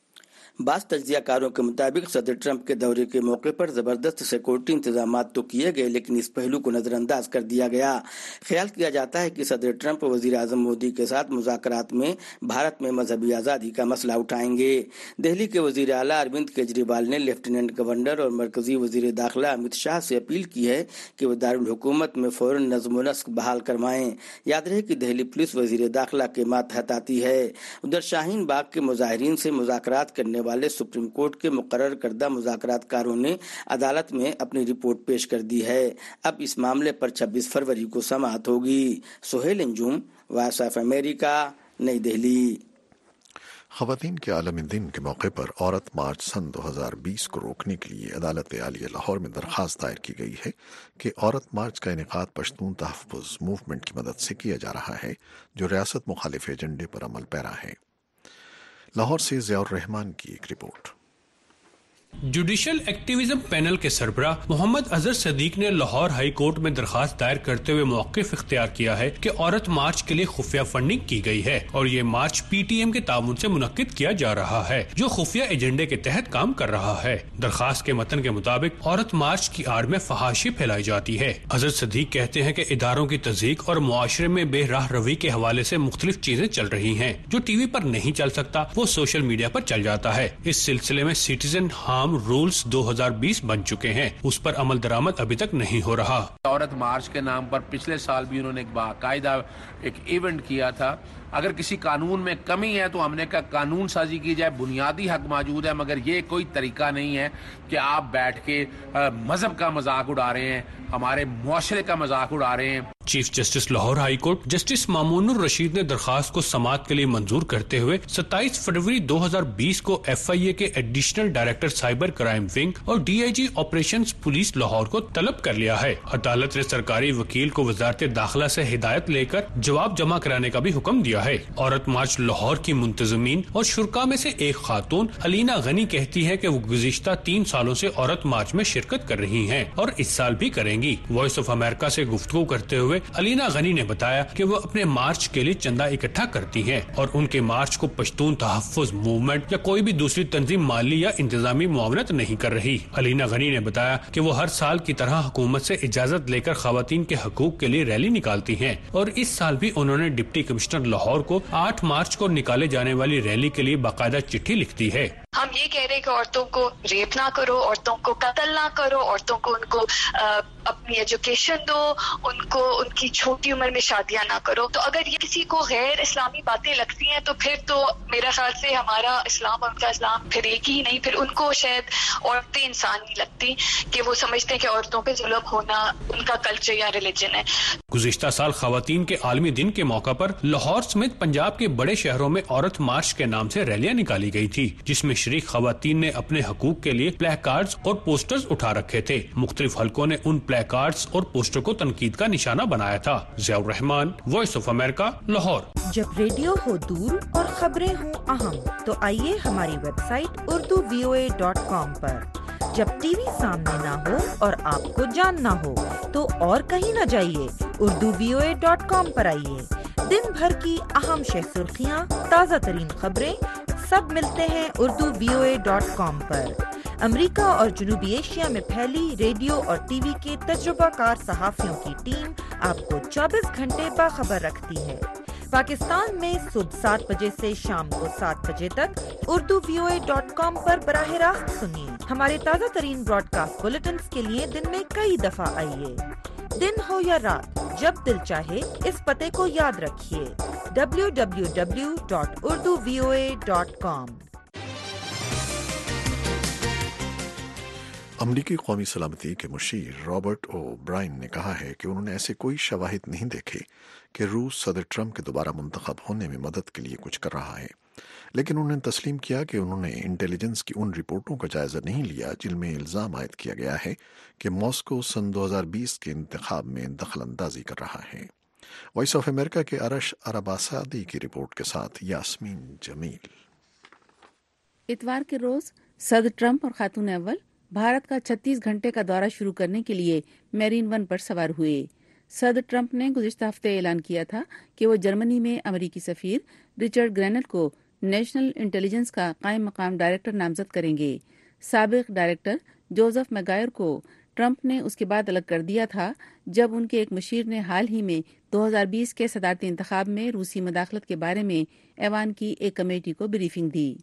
بعض تجزیہ کاروں کے مطابق صدر ٹرمپ کے دورے کے موقع پر زبردست سیکورٹی انتظامات تو کیے گئے، لیکن اس پہلو کو نظر انداز کر دیا گیا۔ خیال کیا جاتا ہے کہ صدر ٹرمپ وزیر اعظم مودی کے ساتھ مذاکرات میں بھارت میں مذہبی آزادی کا مسئلہ اٹھائیں گے۔ دہلی کے وزیر اعلیٰ اروند کیجریوال نے لیفٹیننٹ گورنر اور مرکزی وزیر داخلہ امت شاہ سے اپیل کی ہے کہ وہ دارالحکومت میں فوراً نظم و نسق بحال کروائیں۔ یاد رہے کہ دہلی پولیس وزیر داخلہ کے ماتحت آتی ہے۔ ادھر شاہین باغ کے مظاہرین سے مذاکرات کرنے والے سپریم کورٹ کے مقرر کردہ مذاکرات کاروں نے عدالت میں اپنی رپورٹ پیش کر دی ہے۔ اب اس معاملے پر چھبیس فروری کو سماعت ہوگی۔ Sohail Anjum, voice of America, نئی دہلی۔ خواتین کے عالمی دن کے موقع پر عورت مارچ سن دو ہزار بیس کو روکنے کے لیے عدالت عالیہ لاہور میں درخواست دائر کی گئی ہے کہ عورت مارچ کا انعقاد پشتون تحفظ موومنٹ کی مدد سے کیا جا رہا ہے، جو ریاست مخالف ایجنڈے پر عمل پیرا ہے۔ لاہور سے ضیاء الرحمان کی ایک رپورٹ۔ جوڈیشل ایکٹیویزم پینل کے سربراہ محمد اظہر صدیق نے لاہور ہائی کورٹ میں درخواست دائر کرتے ہوئے موقف اختیار کیا ہے کہ عورت مارچ کے لیے خفیہ فنڈنگ کی گئی ہے اور یہ مارچ پی ٹی ایم کے تعاون سے منعقد کیا جا رہا ہے، جو خفیہ ایجنڈے کے تحت کام کر رہا ہے۔ درخواست کے متن کے مطابق عورت مارچ کی آڑ میں فحاشی پھیلائی جاتی ہے۔ اظہر صدیق کہتے ہیں کہ اداروں کی تضییق اور معاشرے میں بے راہ روی کے حوالے سے مختلف چیزیں چل رہی ہیں، جو ٹی وی پر نہیں چل سکتا وہ سوشل میڈیا پر چل جاتا ہے۔ اس سلسلے میں سٹیزن ہارم رولز دو ہزار بیس بن چکے ہیں، اس پر عمل درآمد ابھی تک نہیں ہو رہا۔ عورت مارچ کے نام پر پچھلے سال بھی انہوں نے ایک باقاعدہ ایک ایونٹ کیا تھا۔ اگر کسی قانون میں کمی ہے تو ہم نے کہا قانون سازی کی جائے، بنیادی حق موجود ہے، مگر یہ کوئی طریقہ نہیں ہے کہ آپ بیٹھ کے مذہب کا مذاق اڑا رہے ہیں، ہمارے معاشرے کا مذاق اڑا رہے ہیں۔ Chief justice Lahore high court justice Mamoon ur-Rashid نے درخواست کو سماعت کے لیے منظور کرتے ہوئے ستائیس فروری دو ہزار بیس کو ایف آئی اے کے additional director cyber crime wing اور D I G operations police Lahore کو طلب کر لیا ہے۔ عدالت نے سرکاری وکیل کو وزارت داخلہ سے ہدایت لے کر جواب جمع کرانے کا بھی حکم دیا ہے۔ عورت مارچ لاہور کی منتظمین اور شرکا میں سے ایک خاتون علینا غنی کہتی ہے کہ وہ گزشتہ تین سالوں سے عورت مارچ میں شرکت کر رہی ہیں اور اس سال بھی کریں گی۔ وائس آف امریکہ سے گفتگو کرتے ہوئے علینا غنی نے بتایا کہ وہ اپنے مارچ کے لیے چندہ اکٹھا کرتی ہیں اور ان کے مارچ کو پشتون تحفظ موومنٹ یا کوئی بھی دوسری تنظیم مالی یا انتظامی معاونت نہیں کر رہی۔ علینا غنی نے بتایا کہ وہ ہر سال کی طرح حکومت سے اجازت لے کر خواتین کے حقوق کے لیے ریلی نکالتی ہیں اور اس سال بھی انہوں نے ڈپٹی کمشنر لاہور کو آٹھ مارچ کو نکالے جانے والی ریلی کے لیے باقاعدہ چٹھی لکھ دی ہے۔ ہم یہ کہہ رہے کہ عورتوں کو ریپ نہ کرو، عورتوں کو قتل نہ کرو، عورتوں کو ان کو اپنی ایجوکیشن دو، ان کو ان کی چھوٹی عمر میں شادیاں نہ کرو. تو اگر یہ کسی کو غیر اسلامی باتیں لگتی ہیں تو پھر تو میرا خیال سے ہمارا اسلام اور ان کا اسلام پھر ایک ہی نہیں، پھر ان کو شاید عورتیں انسان نہیں لگتی کہ وہ سمجھتے ہیں کہ عورتوں پہ ظلم ہونا ان کا کلچر یا ریلیجن ہے. گزشتہ سال خواتین کے عالمی دن کے موقع پر لاہور سمیت پنجاب کے بڑے شہروں میں عورت مارچ کے نام سے ریلیاں نکالی گئی تھی، جس میں شریک خواتین نے اپنے حقوق کے لیے پلے کارڈز اور پوسٹرز اٹھا رکھے تھے. مختلف حلقوں نے ان پلے کارڈز اور پوسٹر کو تنقید کا نشانہ بنایا تھا. Zia ur-Rehman, voice of America, Lahore. جب ریڈیو ہو دور اور خبریں ہوں اہم تو آئیے ہماری website Urdu V O A dot com پر. جب ٹی وی سامنے نہ ہو اور آپ کو جاننا ہو تو اور کہیں نہ جائیے، Urdu V O A dot com پر آئیے. دن بھر کی اہم شہ سرخیاں، تازہ ترین خبریں سب ملتے ہیں Urdu V O A dot com پر. امریکہ اور جنوبی ایشیا میں پھیلی ریڈیو اور ٹی وی کے تجربہ کار صحافیوں کی ٹیم آپ کو چوبیس گھنٹے باخبر رکھتی ہے. پاکستان میں صبح سات بجے سے شام کو سات بجے تک Urdu V O A dot com پر براہ راست سنیے. ہمارے تازہ ترین براڈ کاسٹ بلیٹنز کے لیے دن میں کئی دفعہ آئیے. دن ہو یا رات، جب دل چاہے اس پتے کو یاد رکھیے، W W W dot Urdu V O A dot com. امریکی قومی سلامتی کے مشیر رابرٹ او برائن نے کہا ہے کہ انہوں نے ایسے کوئی شواہد نہیں دیکھے کہ روس صدر ٹرمپ کے دوبارہ منتخب ہونے میں مدد کے لیے کچھ کر رہا ہے، لیکن انہوں نے تسلیم کیا کہ انہوں نے انٹیلیجنس کی ان رپورٹوں کا جائزہ نہیں لیا جن میں الزام عائد کیا گیا ہے کہ ماسکو سن دو ہزار بیس کے انتخاب میں دخل اندازی کر رہا ہے. وائس آف امریکہ کے ارش عرباسادی کی رپورٹ کے ساتھ یاسمین جمیل. اتوار کے روز صدر ٹرمپ اور خاتون اول بھارت کا چھتیس گھنٹے کا دورہ شروع کرنے کے لیے میرین ون پر سوار ہوئے. صدر ٹرمپ نے گزشتہ ہفتے اعلان کیا تھا کہ وہ جرمنی میں امریکی سفیر رچرڈ گرینل کو نیشنل انٹیلیجنس کا قائم مقام ڈائریکٹر نامزد کریں گے. سابق ڈائریکٹر جوزف میگائر کو ٹرمپ نے اس کے بعد الگ کر دیا تھا جب ان کے ایک مشیر نے حال ہی میں دو ہزار بیس کے صدارتی انتخاب میں روسی مداخلت کے بارے میں ایوان کی ایک کمیٹی کو بریفنگ دی.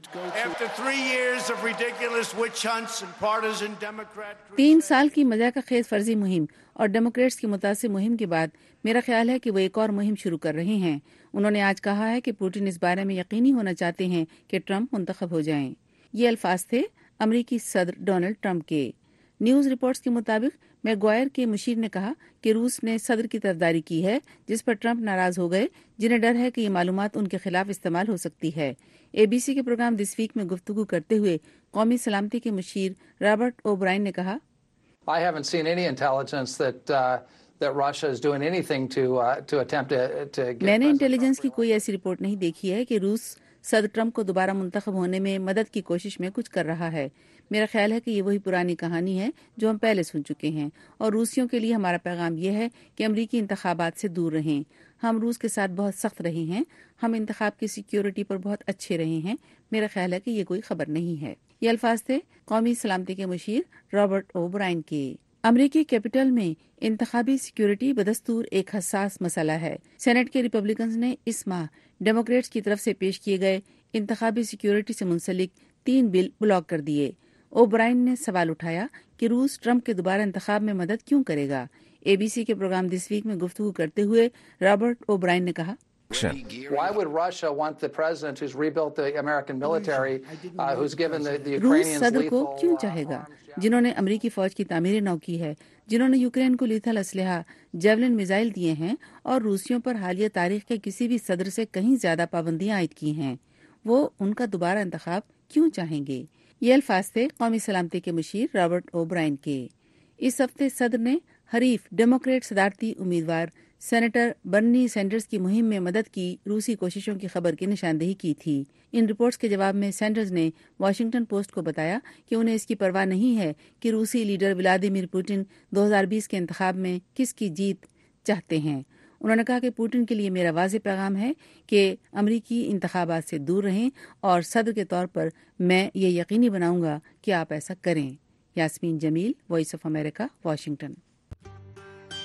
تین سال کی مذاق خیز فرضی مہم اور ڈیموکریٹس کی متاثر مہم کے بعد میرا خیال ہے کہ وہ ایک اور مہم شروع کر رہے ہیں. انہوں نے آج کہا ہے کہ پوٹن اس بارے میں یقینی ہونا چاہتے ہیں کہ ٹرمپ منتخب ہو جائیں. یہ الفاظ تھے امریکی صدر ڈونلڈ ٹرمپ کے. نیوز رپورٹس کے مطابق میگوائر کے مشیر نے کہا کہ روس نے صدر کی طرفداری کی ہے، جس پر ٹرمپ ناراض ہو گئے، جنہیں ڈر ہے کہ یہ معلومات ان کے خلاف استعمال ہو سکتی ہے. اے بی سی کے پروگرام دس ویک میں گفتگو کرتے ہوئے قومی سلامتی کے مشیر رابرٹ او برائن نے کہا، I haven't seen any intelligence that uh, that Russia is doing anything to uh, to attempt to, to get میں نے انٹیلیجنس کی کوئی ایسی رپورٹ نہیں دیکھی ہے کہ روس صدر ٹرمپ کو دوبارہ منتخب ہونے میں مدد کی کوشش میں کچھ کر رہا ہے. میرا خیال ہے کہ یہ وہی پرانی کہانی ہے جو ہم پہلے سن چکے ہیں، اور روسیوں کے لیے ہمارا پیغام یہ ہے کہ امریکی انتخابات سے دور رہیں. ہم روس کے ساتھ بہت سخت رہے ہیں، ہم انتخاب کی سیکیورٹی پر بہت اچھے رہے ہیں. میرا خیال ہے کہ یہ کوئی خبر نہیں ہے. یہ الفاظ تھے قومی سلامتی کے مشیر رابرٹ او برائن کے. امریکی کیپٹل میں انتخابی سیکیورٹی بدستور ایک حساس مسئلہ ہے. سینٹ کے ریپبلکنز نے اس ماہ ڈیموکریٹس کی طرف سے پیش کیے گئے انتخابی سیکیورٹی سے منسلک تین بل بلاک کر دیے. او برائن نے سوال اٹھایا کہ روس ٹرمپ کے دوبارہ انتخاب میں مدد کیوں کرے گا. اے بی سی کے پروگرام دس ویک میں گفتگو کرتے ہوئے رابرٹ او برائن نے کہا، Why would Russia want the president who's rebuilt the American military, uh, who's given the, the Ukrainians روس صدر کو کیوں چاہے گا جنہوں نے امریکی فوج کی تعمیر نو کی ہے، جنہوں نے یوکرین کو لیتھل اسلحہ جیولن میزائل دیے ہیں اور روسیوں پر حالیہ تاریخ کے کسی بھی صدر سے کہیں زیادہ پابندیاں عائد کی ہیں. وہ ان کا دوبارہ انتخاب کیوں چاہیں گے؟ یہ الفاظ تھے قومی سلامتی کے مشیر رابرٹ او برائن کے. اس ہفتے صدر نے حریف ڈیموکریٹ صدارتی امیدوار سینیٹر برنی سینڈرز کی مہم میں مدد کی روسی کوششوں کی خبر کی نشاندہی کی تھی. ان رپورٹس کے جواب میں سینڈرز نے واشنگٹن پوسٹ کو بتایا کہ انہیں اس کی پرواہ نہیں ہے کہ روسی لیڈر ولادیمیر پوٹن دو ہزار بیس کے انتخاب میں کس کی جیت چاہتے ہیں. انہوں نے کہا کہ پوٹن کے لیے میرا واضح پیغام ہے کہ امریکی انتخابات سے دور رہیں اور صدر کے طور پر میں یہ یقینی بناؤں گا کہ آپ ایسا کریں. Yasmeen Jamil, voice of America, Washington.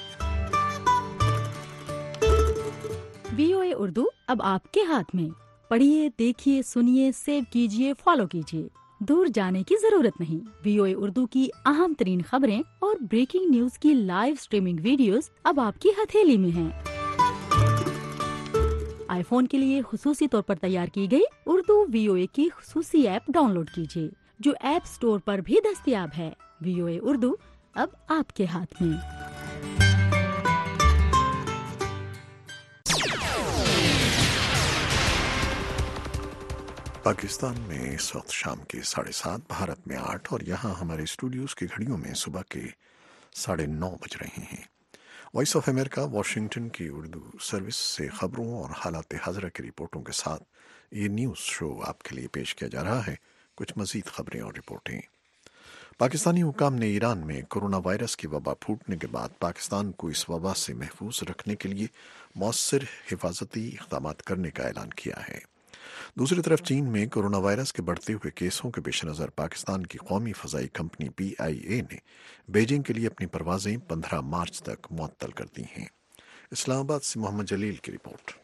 V O A Urdu اب آپ کے ہاتھ میں. पढ़िए, देखिए, सुनिए, सेव कीजिए, फॉलो कीजिए। दूर जाने की जरूरत नहीं। वीओए उर्दू की अहम तरीन खबरें और ब्रेकिंग न्यूज की लाइव स्ट्रीमिंग वीडियोस अब आपकी हथेली में हैं। आईफोन के लिए खुसूसी तौर पर तैयार की गई उर्दू वीओए की खुसूसी ऐप डाउनलोड कीजिए, जो ऐप स्टोर पर भी दस्तयाब है। वीओए उर्दू अब आपके हाथ में। पाकिस्तान में इस वक्त शाम के साढ़े सात, भारत में आठ और यहाँ हमारे स्टूडियोज की घड़ियों में सुबह के साढ़े नौ बज रहे हैं। वॉइस ऑफ अमेरिका वाशिंगटन की उर्दू सर्विस से खबरों और हालात हाज़िरा की रिपोर्टों के साथ ये न्यूज़ शो आपके लिए पेश किया जा रहा है। कुछ मज़ीद खबरें और रिपोर्टें। पाकिस्तानी हुकाम ने ईरान में कोरोना वायरस की वबा फूटने के बाद पाकिस्तान को इस वबा से महफूज रखने के लिए मौसर हिफाजती इक़दाम करने का ऐलान किया है। दूसरी तरफ चीन में कोरोना वायरस के बढ़ते हुए केसों के पेश नज़र पाकिस्तान की कौमी फ़ज़ाई कंपनी पी आई ए ने बीजिंग के लिए अपनी परवाज़ें पंद्रह मार्च तक मुअत्तल कर दी हैं। इस्लामाबाद से मोहम्मद जलील की रिपोर्ट।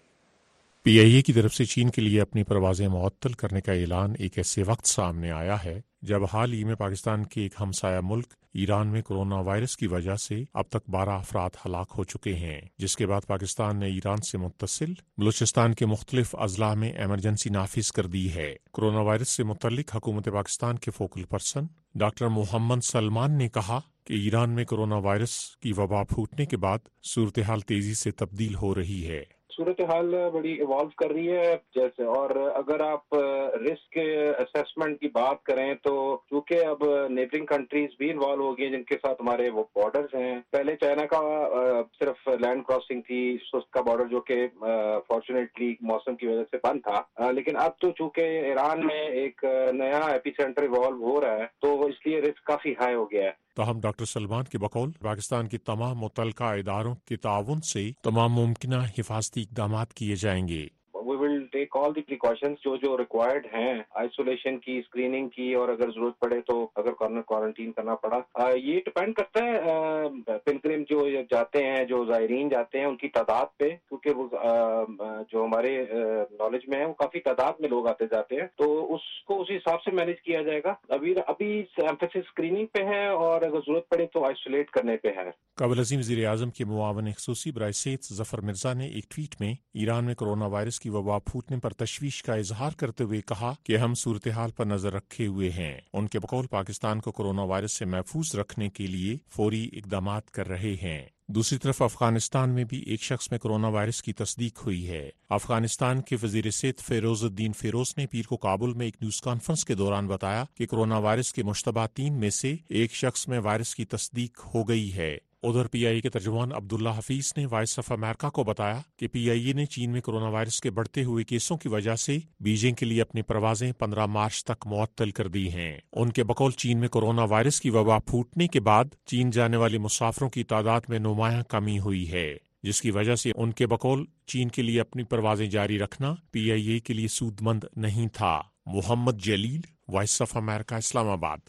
पी आई ए की तरफ से चीन के लिए अपनी परवाज़ें मुअत्तल करने का ऐलान एक ऐसे वक्त सामने आया है जब हाल ही में पाकिस्तान के एक हमसाया मुल्क ईरान में कोरोना वायरस की वजह से अब तक बारह अफराद हलाक हो चुके हैं, जिसके बाद पाकिस्तान ने ईरान से मुत्तसिल बलूचिस्तान के मुख्तलिफ अजला में एमरजेंसी नाफिज कर दी है। कोरोना वायरस से मुतल्लिक हुकूमत पाकिस्तान के focal person doctor Mohammad Salman ने कहा कि ईरान में कोरोना वायरस की वबा फूटने के बाद सूरत हाल तेजी से तब्दील हो रही है। सूरत हाल बड़ी इवॉल्व कर रही है जैसे, और अगर आप रिस्क असेसमेंट की बात करें तो चूंकि अब नेबरिंग कंट्रीज भी इन्वॉल्व हो गई जिनके साथ हमारे वो बॉर्डर्स हैं। पहले चाइना का सिर्फ लैंड क्रॉसिंग थी, सुस्त का बॉर्डर जो कि फॉर्चुनेटली मौसम की वजह से बंद था, लेकिन अब तो चूंकि ईरान में एक नया एपिसेंटर इवॉल्व हो रहा है तो इसलिए रिस्क काफी हाई हो गया है। तो हम डॉक्टर सलमान के बकौल पाकिस्तान की तमाम मुतल्लिका इदारों के ताउन से तमाम मुमकिन हिफाजती इक़दाम किए जाएंगे। We will take all the precautions जो जो रिक्वायर्ड हैं, आइसोलेशन की, स्क्रीनिंग की, और अगर जरूरत पड़े तो अगर क्वारंटीन करना पड़ा। आ, ये डिपेंड करता है पिलग्रिम जो जाते हैं, जो ज़ायरीन जाते हैं उनकी तादाद पे, क्योंकि वो आ, जो हमारे नॉलेज में है वो काफी तादाद में लोग आते जाते हैं, तो उसको उस हिसाब से मैनेज किया जाएगा। अभी अभी एम्फेसिस स्क्रीनिंग पे है और अगर जरूरत पड़े तो आइसोलेट करने पे है। काबिल अज़ीम वज़ीर आज़म के मुआवन ख़ुसूसी बराए सेहत ज़फ़र मिर्जा ने एक ट्वीट में ईरान में कोरोना वायरस की वबा फूटने पर तशवीश का इजहार करते हुए कहा कि हम सूरत हाल पर नजर रखे हुए हैं। उनके बकौल पाकिस्तान को कोरोना वायरस से महफूज रखने के लिए फौरी इक़दाम कर रहे हैं। दूसरी तरफ अफगानिस्तान में भी एक शख्स में कोरोना वायरस की तस्दीक हुई है। अफगानिस्तान के वजीर सेहत फेरोजुद्दीन फेरोज ने पीर को काबुल में एक न्यूज कॉन्फ्रेंस के दौरान बताया कि कोरोना वायरस के मुश्तबा तीन में से एक शख्स में वायरस की तस्दीक हो गई है। उधर पी आई ए के तर्जुमान अब्दुल्ला हफीज ने वॉइस ऑफ अमेरिका को बताया कि पी आई ए ने चीन में कोरोना वायरस के बढ़ते हुए केसों की वजह से बीजिंग के लिए अपनी परवाजें पंद्रह मार्च तक मुअत्तल कर दी हैं। उनके बकौल चीन में कोरोना वायरस की वबा फूटने के बाद चीन जाने वाले मुसाफिरों की तादाद में नुमायां कमी हुई है, जिसकी वजह से उनके बकौल चीन के लिए अपनी परवाजें जारी रखना पी आई ए के लिए सूदमंद नहीं था। Mohammad Jalil, voice of America, Islamabad.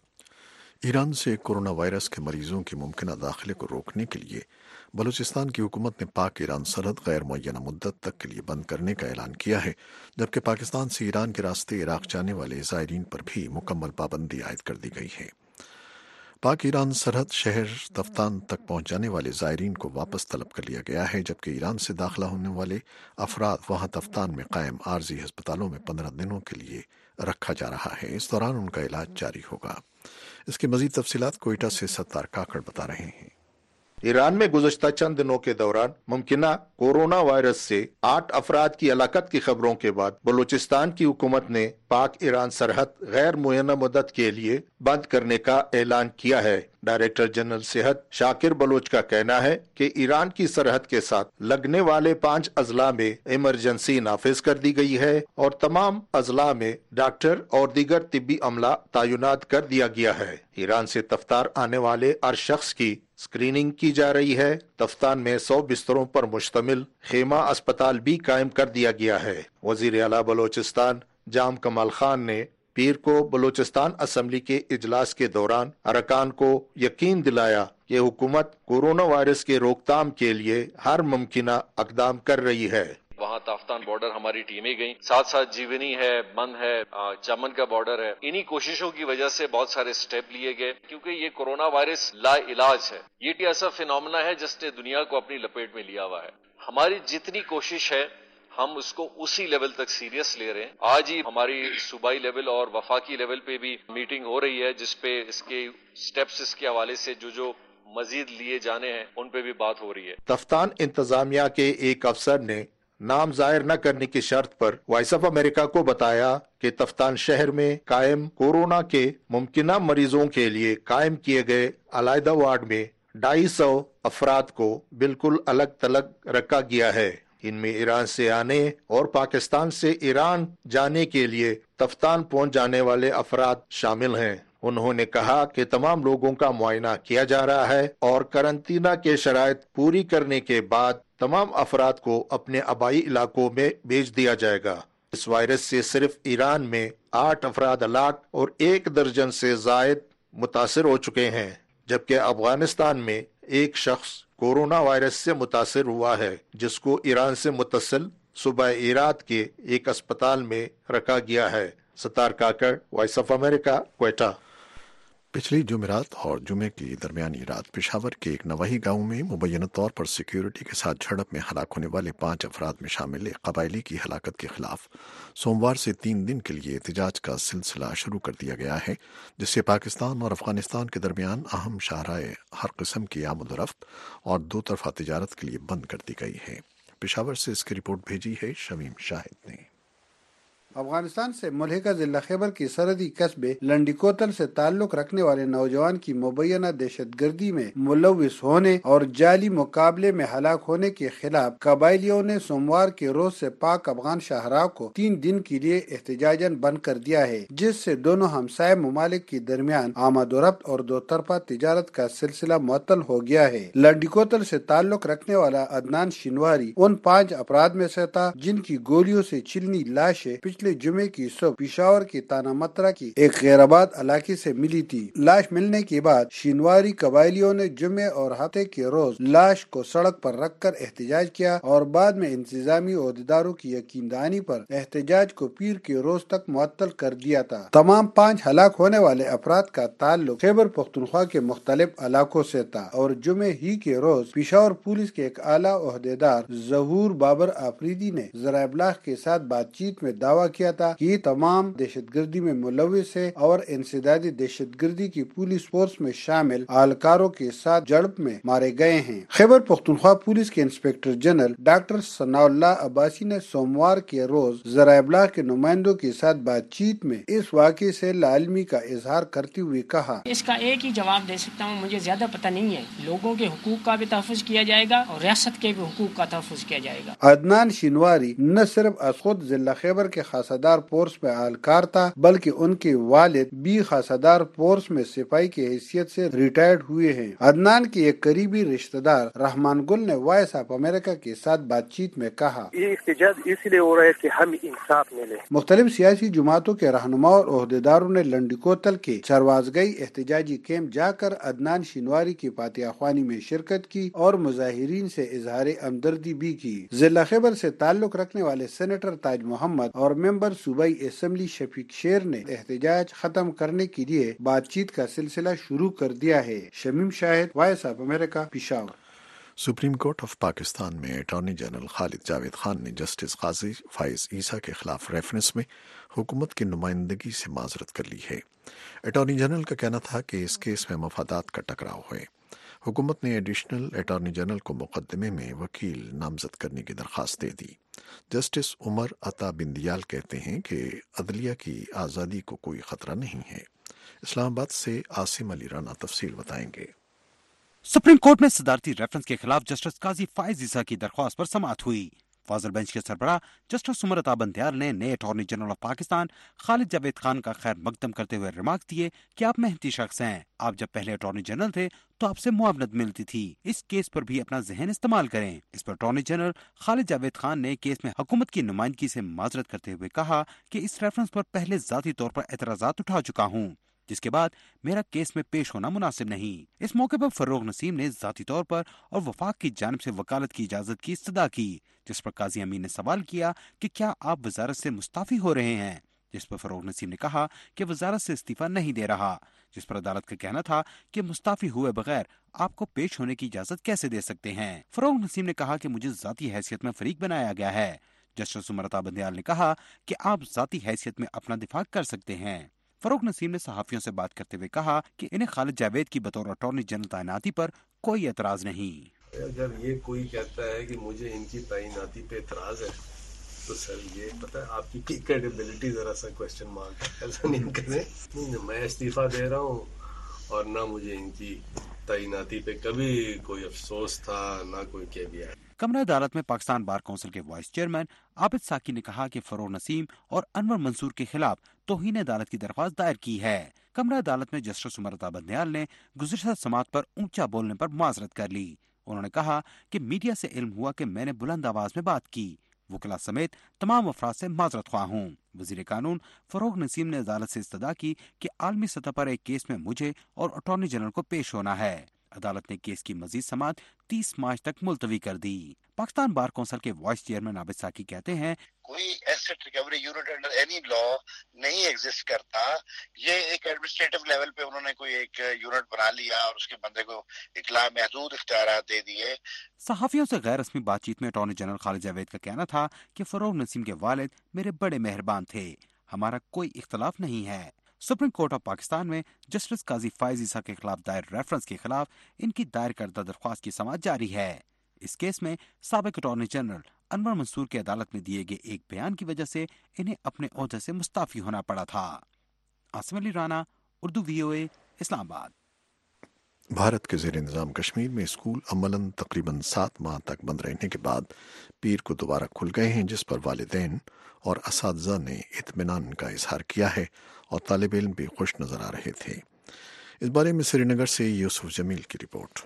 Iran से कोरोना वायरस के मरीजों की मुमकिन दाखिले को रोकने के लिए बलूचिस्तान की हुकूमत ने पाक ईरान सरहद गैर मुअय्यना मुद्दत तक के लिए बंद करने का ऐलान किया है, जबकि पाकिस्तान से ईरान के रास्ते इराक जाने वाले ज़ायरीन पर भी मुकम्मल पाबंदी आयद कर दी गई है। पाक ईरान सरहद शहर तफ्तान तक पहुंच जाने वाले ज़ायरीन को वापस तलब कर लिया गया है, जबकि ईरान से दाखिला होने वाले अफराद वहां तफ्तान में कायम आर्जी अस्पतालों में पंद्रह दिनों के लिए रखा जा रहा है। इस दौरान उनका इलाज जारी होगा। इसकी मजीद तफसीलात कोयटा से सत्तार काकड़ बता रहे हैं। ईरान में गुज़श्ता चंद दिनों के दौरान मुमकिना कोरोना वायरस से आठ अफराद की हलाकत की खबरों के बाद बलूचिस्तान की हुकूमत ने पाक ईरान सरहद गैर मुअय्यना मुद्दत के लिए बंद करने का ऐलान किया है। डायरेक्टर जनरल सेहत शाकिर बलोच का कहना है कि ईरान की सरहद के साथ लगने वाले पांच अजला में इमरजेंसी नाफिज कर दी गई है और तमाम अजला में डॉक्टर और दीगर तिब्बी अमला तैनात कर दिया गया है। ईरान से तफ्तार आने वाले हर शख्स की स्क्रीनिंग की जा रही है। तफ्तान में सौ बिस्तरों पर मुश्तमिल खेमा अस्पताल भी कायम कर दिया गया है। वजीर आला बलोचिस्तान जाम कमाल खान ने पीर को बलूचिस्तान असम्बली के इजलास के दौरान अरकान को यकीन दिलाया कि हुकूमत कोरोना वायरस के रोकथाम के लिए हर मुमकिन इक़दाम कर रही है। وہاں تافتان بارڈر ہماری ٹیمیں گئیں، ساتھ ساتھ جیونی ہے، من ہے، چمن کا بارڈر ہے. انہی کوششوں کی وجہ سے بہت سارے سٹیپ لیے گئے کیونکہ یہ کورونا وائرس لا علاج ہے. یہ ایسا فینومنا ہے جس نے دنیا کو اپنی لپیٹ میں لیا ہوا ہے. ہماری جتنی کوشش ہے ہم اس کو اسی لیول تک سیریس لے رہے ہیں. آج ہی ہماری صوبائی لیول اور وفاقی لیول پہ بھی میٹنگ ہو رہی ہے جس پہ اس کے سٹیپس اس کے حوالے سے جو جو مزید لیے جانے ہیں ان پہ بھی بات ہو رہی ہے. تفتان انتظامیہ کے ایک افسر نے نام ظاہر نہ کرنے کی شرط پر وائس آف امریکہ کو بتایا کہ تفتان شہر میں قائم کورونا کے ممکنہ مریضوں کے لیے قائم کیے گئے علیحدہ وارڈ میں ڈھائی سو افراد کو بالکل الگ تلگ رکھا گیا ہے. ان میں ایران سے آنے اور پاکستان سے ایران جانے کے لیے تفتان پہنچ جانے والے افراد شامل ہیں. انہوں نے کہا کہ تمام لوگوں کا معائنہ کیا جا رہا ہے اور قرنطینہ کے شرائط پوری کرنے کے بعد تمام افراد کو اپنے آبائی علاقوں میں بھیج دیا جائے گا. اس وائرس سے صرف ایران میں آٹھ افراد ہلاک اور ایک درجن سے زائد متاثر ہو چکے ہیں، جبکہ افغانستان میں ایک شخص کورونا وائرس سے متاثر ہوا ہے جس کو ایران سے متصل صوبہ ہرات کے ایک اسپتال میں رکھا گیا ہے. Sattar Kakar, voice of America, Quetta. پچھلی جمعرات اور جمعے کی درمیانی رات پشاور کے ایک نواحی گاؤں میں مبینہ طور پر سیکیورٹی کے ساتھ جھڑپ میں ہلاک ہونے والے پانچ افراد میں شامل ایک قبائلی کی ہلاکت کے خلاف سوموار سے تین دن کے لیے احتجاج کا سلسلہ شروع کر دیا گیا ہے، جس سے پاکستان اور افغانستان کے درمیان اہم شاہراہ ہر قسم کی آمد و رفت اور دو طرفہ تجارت کے لیے بند کر دی گئی ہے. پشاور سے اس کی رپورٹ بھیجی ہے شمیم شاہد نے. افغانستان سے ملحقہ ضلع خیبر کی سرحدی قصبے لنڈی کوتل سے تعلق رکھنے والے نوجوان کی مبینہ دہشت گردی میں ملوث ہونے اور جعلی مقابلے میں ہلاک ہونے کے خلاف قبائلیوں نے سوموار کے روز سے پاک افغان شاہراہ کو تین دن کے لیے احتجاجاً بند کر دیا ہے، جس سے دونوں ہمسائے ممالک کے درمیان آمد و رفت اور دو طرفہ تجارت کا سلسلہ معطل ہو گیا ہے. لنڈی کوتل سے تعلق رکھنے والا عدنان شنواری ان پانچ افراد میں سے تھا جن کی گولیوں سے چلنی لاشیں پچھلے جمعے کی صبح پشاور کے تانا مترا کی ایک غیر آباد علاقے سے ملی تھی. لاش ملنے کے بعد شینواری قبائلیوں نے جمعے اور ہفتے کے روز لاش کو سڑک پر رکھ کر احتجاج کیا اور بعد میں انتظامی عہدیداروں کی یقین دہانی پر احتجاج کو پیر کے روز تک معطل کر دیا تھا. تمام پانچ ہلاک ہونے والے افراد کا تعلق خیبر پختونخوا کے مختلف علاقوں سے تھا اور جمعے ہی کے روز پشاور پولیس کے ایک اعلیٰ عہدیدار ظہور بابر آفریدی نے ذرائع ابلاغ کے ساتھ بات چیت میں دعویٰ کیا تھا کہ یہ تمام دہشت گردی میں ملوث ہے اور انسدادی دہشت گردی کی پولیس فورس میں شامل اہلکاروں کے ساتھ جھڑپ میں مارے گئے ہیں. خیبر پختونخوا پولیس کے inspector general doctor Sanaullah Abbasi نے سوموار کے روز ذرائع ابلاغ کے نمائندوں کے ساتھ بات چیت میں اس واقعے سے لاعلمی کا اظہار کرتے ہوئے کہا، اس کا ایک ہی جواب دے سکتا ہوں، مجھے زیادہ پتہ نہیں ہے. لوگوں کے حقوق کا بھی تحفظ کیا جائے گا اور ریاست کے بھی حقوق کا تحفظ کیا جائے گا. عدنان شینواری نہ صرف از خود ضلع خیبر کے خاصدار فورس میں اہلکار تھا بلکہ ان کے والد بھی خاصدار فورس میں سپاہی کی حیثیت سے ریٹائرڈ ہوئے ہیں. عدنان کے ایک قریبی رشتہ دار رحمان گل نے وائس آف امریکہ کے ساتھ بات چیت میں کہا، یہ احتجاج اس لیے ہو رہا ہے کہ ہمیں انصاف ملے. مختلف سیاسی جماعتوں کے رہنما اور عہدیداروں نے لنڈی کوتل کے چروازگئی احتجاجی کیمپ جا کر عدنان شینواری کی فاتحہ خوانی میں شرکت کی اور مظاہرین سے اظہار ہمدردی بھی کی. ضلع خیبر سے تعلق رکھنے والے سینیٹر تاج محمد اور ممبر صوبائی اسمبلی شفیق شیر نے احتجاج ختم کرنے کے لیے بات چیت کا سلسلہ شروع کر دیا ہے. Shamim Shahid, voice of America, Peshawar. Supreme court of Pakistan میں اٹارنی جنرل خالد جاوید خان نے جسٹس قاضی فائز عیسیٰ کے خلاف ریفرنس میں حکومت کی نمائندگی سے معذرت کر لی ہے. اٹارنی جنرل کا کہنا تھا کہ اس کیس میں مفادات کا ٹکراؤ ہے. حکومت نے ایڈیشنل اٹارنی جنرل کو مقدمے میں وکیل نامزد کرنے کی درخواست دے دی. جسٹس عمر عطا بندیال کہتے ہیں کہ عدلیہ کی آزادی کو کوئی خطرہ نہیں ہے. اسلام آباد سے عاصم علی رانا تفصیل بتائیں گے. سپریم کورٹ میں صدارتی ریفرنس کے خلاف جسٹس قاضی فائز عیسیٰ کی درخواست پر سماعت ہوئی. فاضل بینچ کے سربراہ جسٹس عمر عطا بندیال نے نئے attorney general of Pakistan Khalid Javed Khan کا خیر مقدم کرتے ہوئے ریمارک دیے کہ آپ محنتی شخص ہیں. آپ جب پہلے اٹارنی جنرل تھے تو آپ سے معاونت ملتی تھی. اس کیس پر بھی اپنا ذہن استعمال کریں. اس پر اٹارنی جنرل خالد جاوید خان نے کیس میں حکومت کی نمائندگی سے معذرت کرتے ہوئے کہا کہ اس ریفرنس پر پہلے ذاتی طور پر اعتراضات اٹھا چکا ہوں. जिसके बाद मेरा केस में पेश होना मुनासिब नहीं। इस मौके पर फरोग नसीम ने ज़ाती तौर पर और वफाक की जानिब से वकालत की इजाज़त की इस्तदा की, जिस पर काजी अमीन ने सवाल किया कि क्या आप वजारत से मुस्ताफ़ी हो रहे हैं, जिस पर फरोग नसीम ने कहा कि वजारत से इस्तीफा नहीं दे रहा, जिस पर अदालत का कहना था कि मुस्ताफ़ी हुए बगैर आपको पेश होने की इजाज़त कैसे दे सकते हैं। फरोग नसीम ने कहा कि मुझे ज़ाती हैसियत में फरीक बनाया गया है। जस्टिस उमरता बंदयाल ने कहा कि आप ज़ाती हैसियत में अपना दिफा कर सकते हैं। फरोग नसीम ने सहाफ़ियों से बात करते हुए कहा कि इन्हें खालिद जावेद की बतौर अटॉर्नी जनरल तैनाती पर कोई एतराज़ नहीं। अगर ये कोई कहता है कि मुझे इनकी तैनाती पे एतराज़ है तो सर ये पता है आपकी क्रेडिबिलिटी ज़रा सा क्वेश्चन मार्क है। ऐसा नहीं करें, नहीं मैं इस्तीफ़ा दे रहा हूँ और ना मुझे इनकी तैनाती पे कभी कोई अफसोस था ना कोई कह दिया। कमरा अदालत में पाकिस्तान बार काउंसिल के वाइस चेयरमैन आबिद साकी ने कहा कि फरोग नसीम और अनवर मंसूर के खिलाफ तौहीन अदालत की दरख्वास्त दायर की है। कमरा अदालत में जस्टिस उमरता बंदयाल ने गुज़िश्ता समात पर ऊंचा बोलने पर माजरत कर ली। उन्होंने कहा कि मीडिया से इल्म हुआ कि मैंने बुलंद आवाज में बात की, वकला समेत तमाम अफराद से माजरत ख्वाह हूँ। वजीर कानून फरोग नसीम ने अदालत से इस्तदा की कि आलमी सतह पर एक केस में मुझे और अटॉर्नी जनरल को पेश होना है। अदालत ने केस की मजीद समात तीस मार्च तक मुलतवी कर दी। पाकिस्तान बार काउंसिल के वाइस चेयरमैन आबिद साकी कहते हैं, कोई asset recovery unit under any law नहीं एग्जिस्ट करता। ये एक एडमिनिस्ट्रेटिव लेवल पे उन्होंने कोई एक यूनिट बना लिया और उसके बंदे को एक लामहदूद इख्तियारात दे दिए। सहाफियों से गैर रस्मी बातचीत में अटॉर्नी जनरल खालिद जावेद का कहना था कि फरोग नसीम के वालिद मेरे बड़े मेहरबान थे, हमारा कोई इख्तलाफ नहीं है। सुप्रीम कोर्ट ऑफ पाकिस्तान में जस्टिस काजी फाइज ईसा के खिलाफ दायर रेफरेंस के खिलाफ इनकी दायर करदा दरख्वास्त की समाअत जारी है। इस केस में साबिक अटॉर्नी जनरल अनवर मंसूर की अदालत में दिए गए एक बयान की वजह से इन्हें अपने ओहदे से मुस्ताफी होना पड़ा था। आसिम अली राना, उर्दू वीओए, इस्लामाबाद। भारत के ज़ेर इंतज़ाम कश्मीर में स्कूल अमलन तकरीबन सात माह तक बंद रहने के बाद पीर को दोबारा खुल गए हैं, जिस पर वालिदैन और असातिज़ा ने इत्मीनान का इजहार किया है और तालिब इल्म भी खुश नजर आ रहे थे। इस बारे में श्रीनगर से यूसुफ जमील की रिपोर्ट।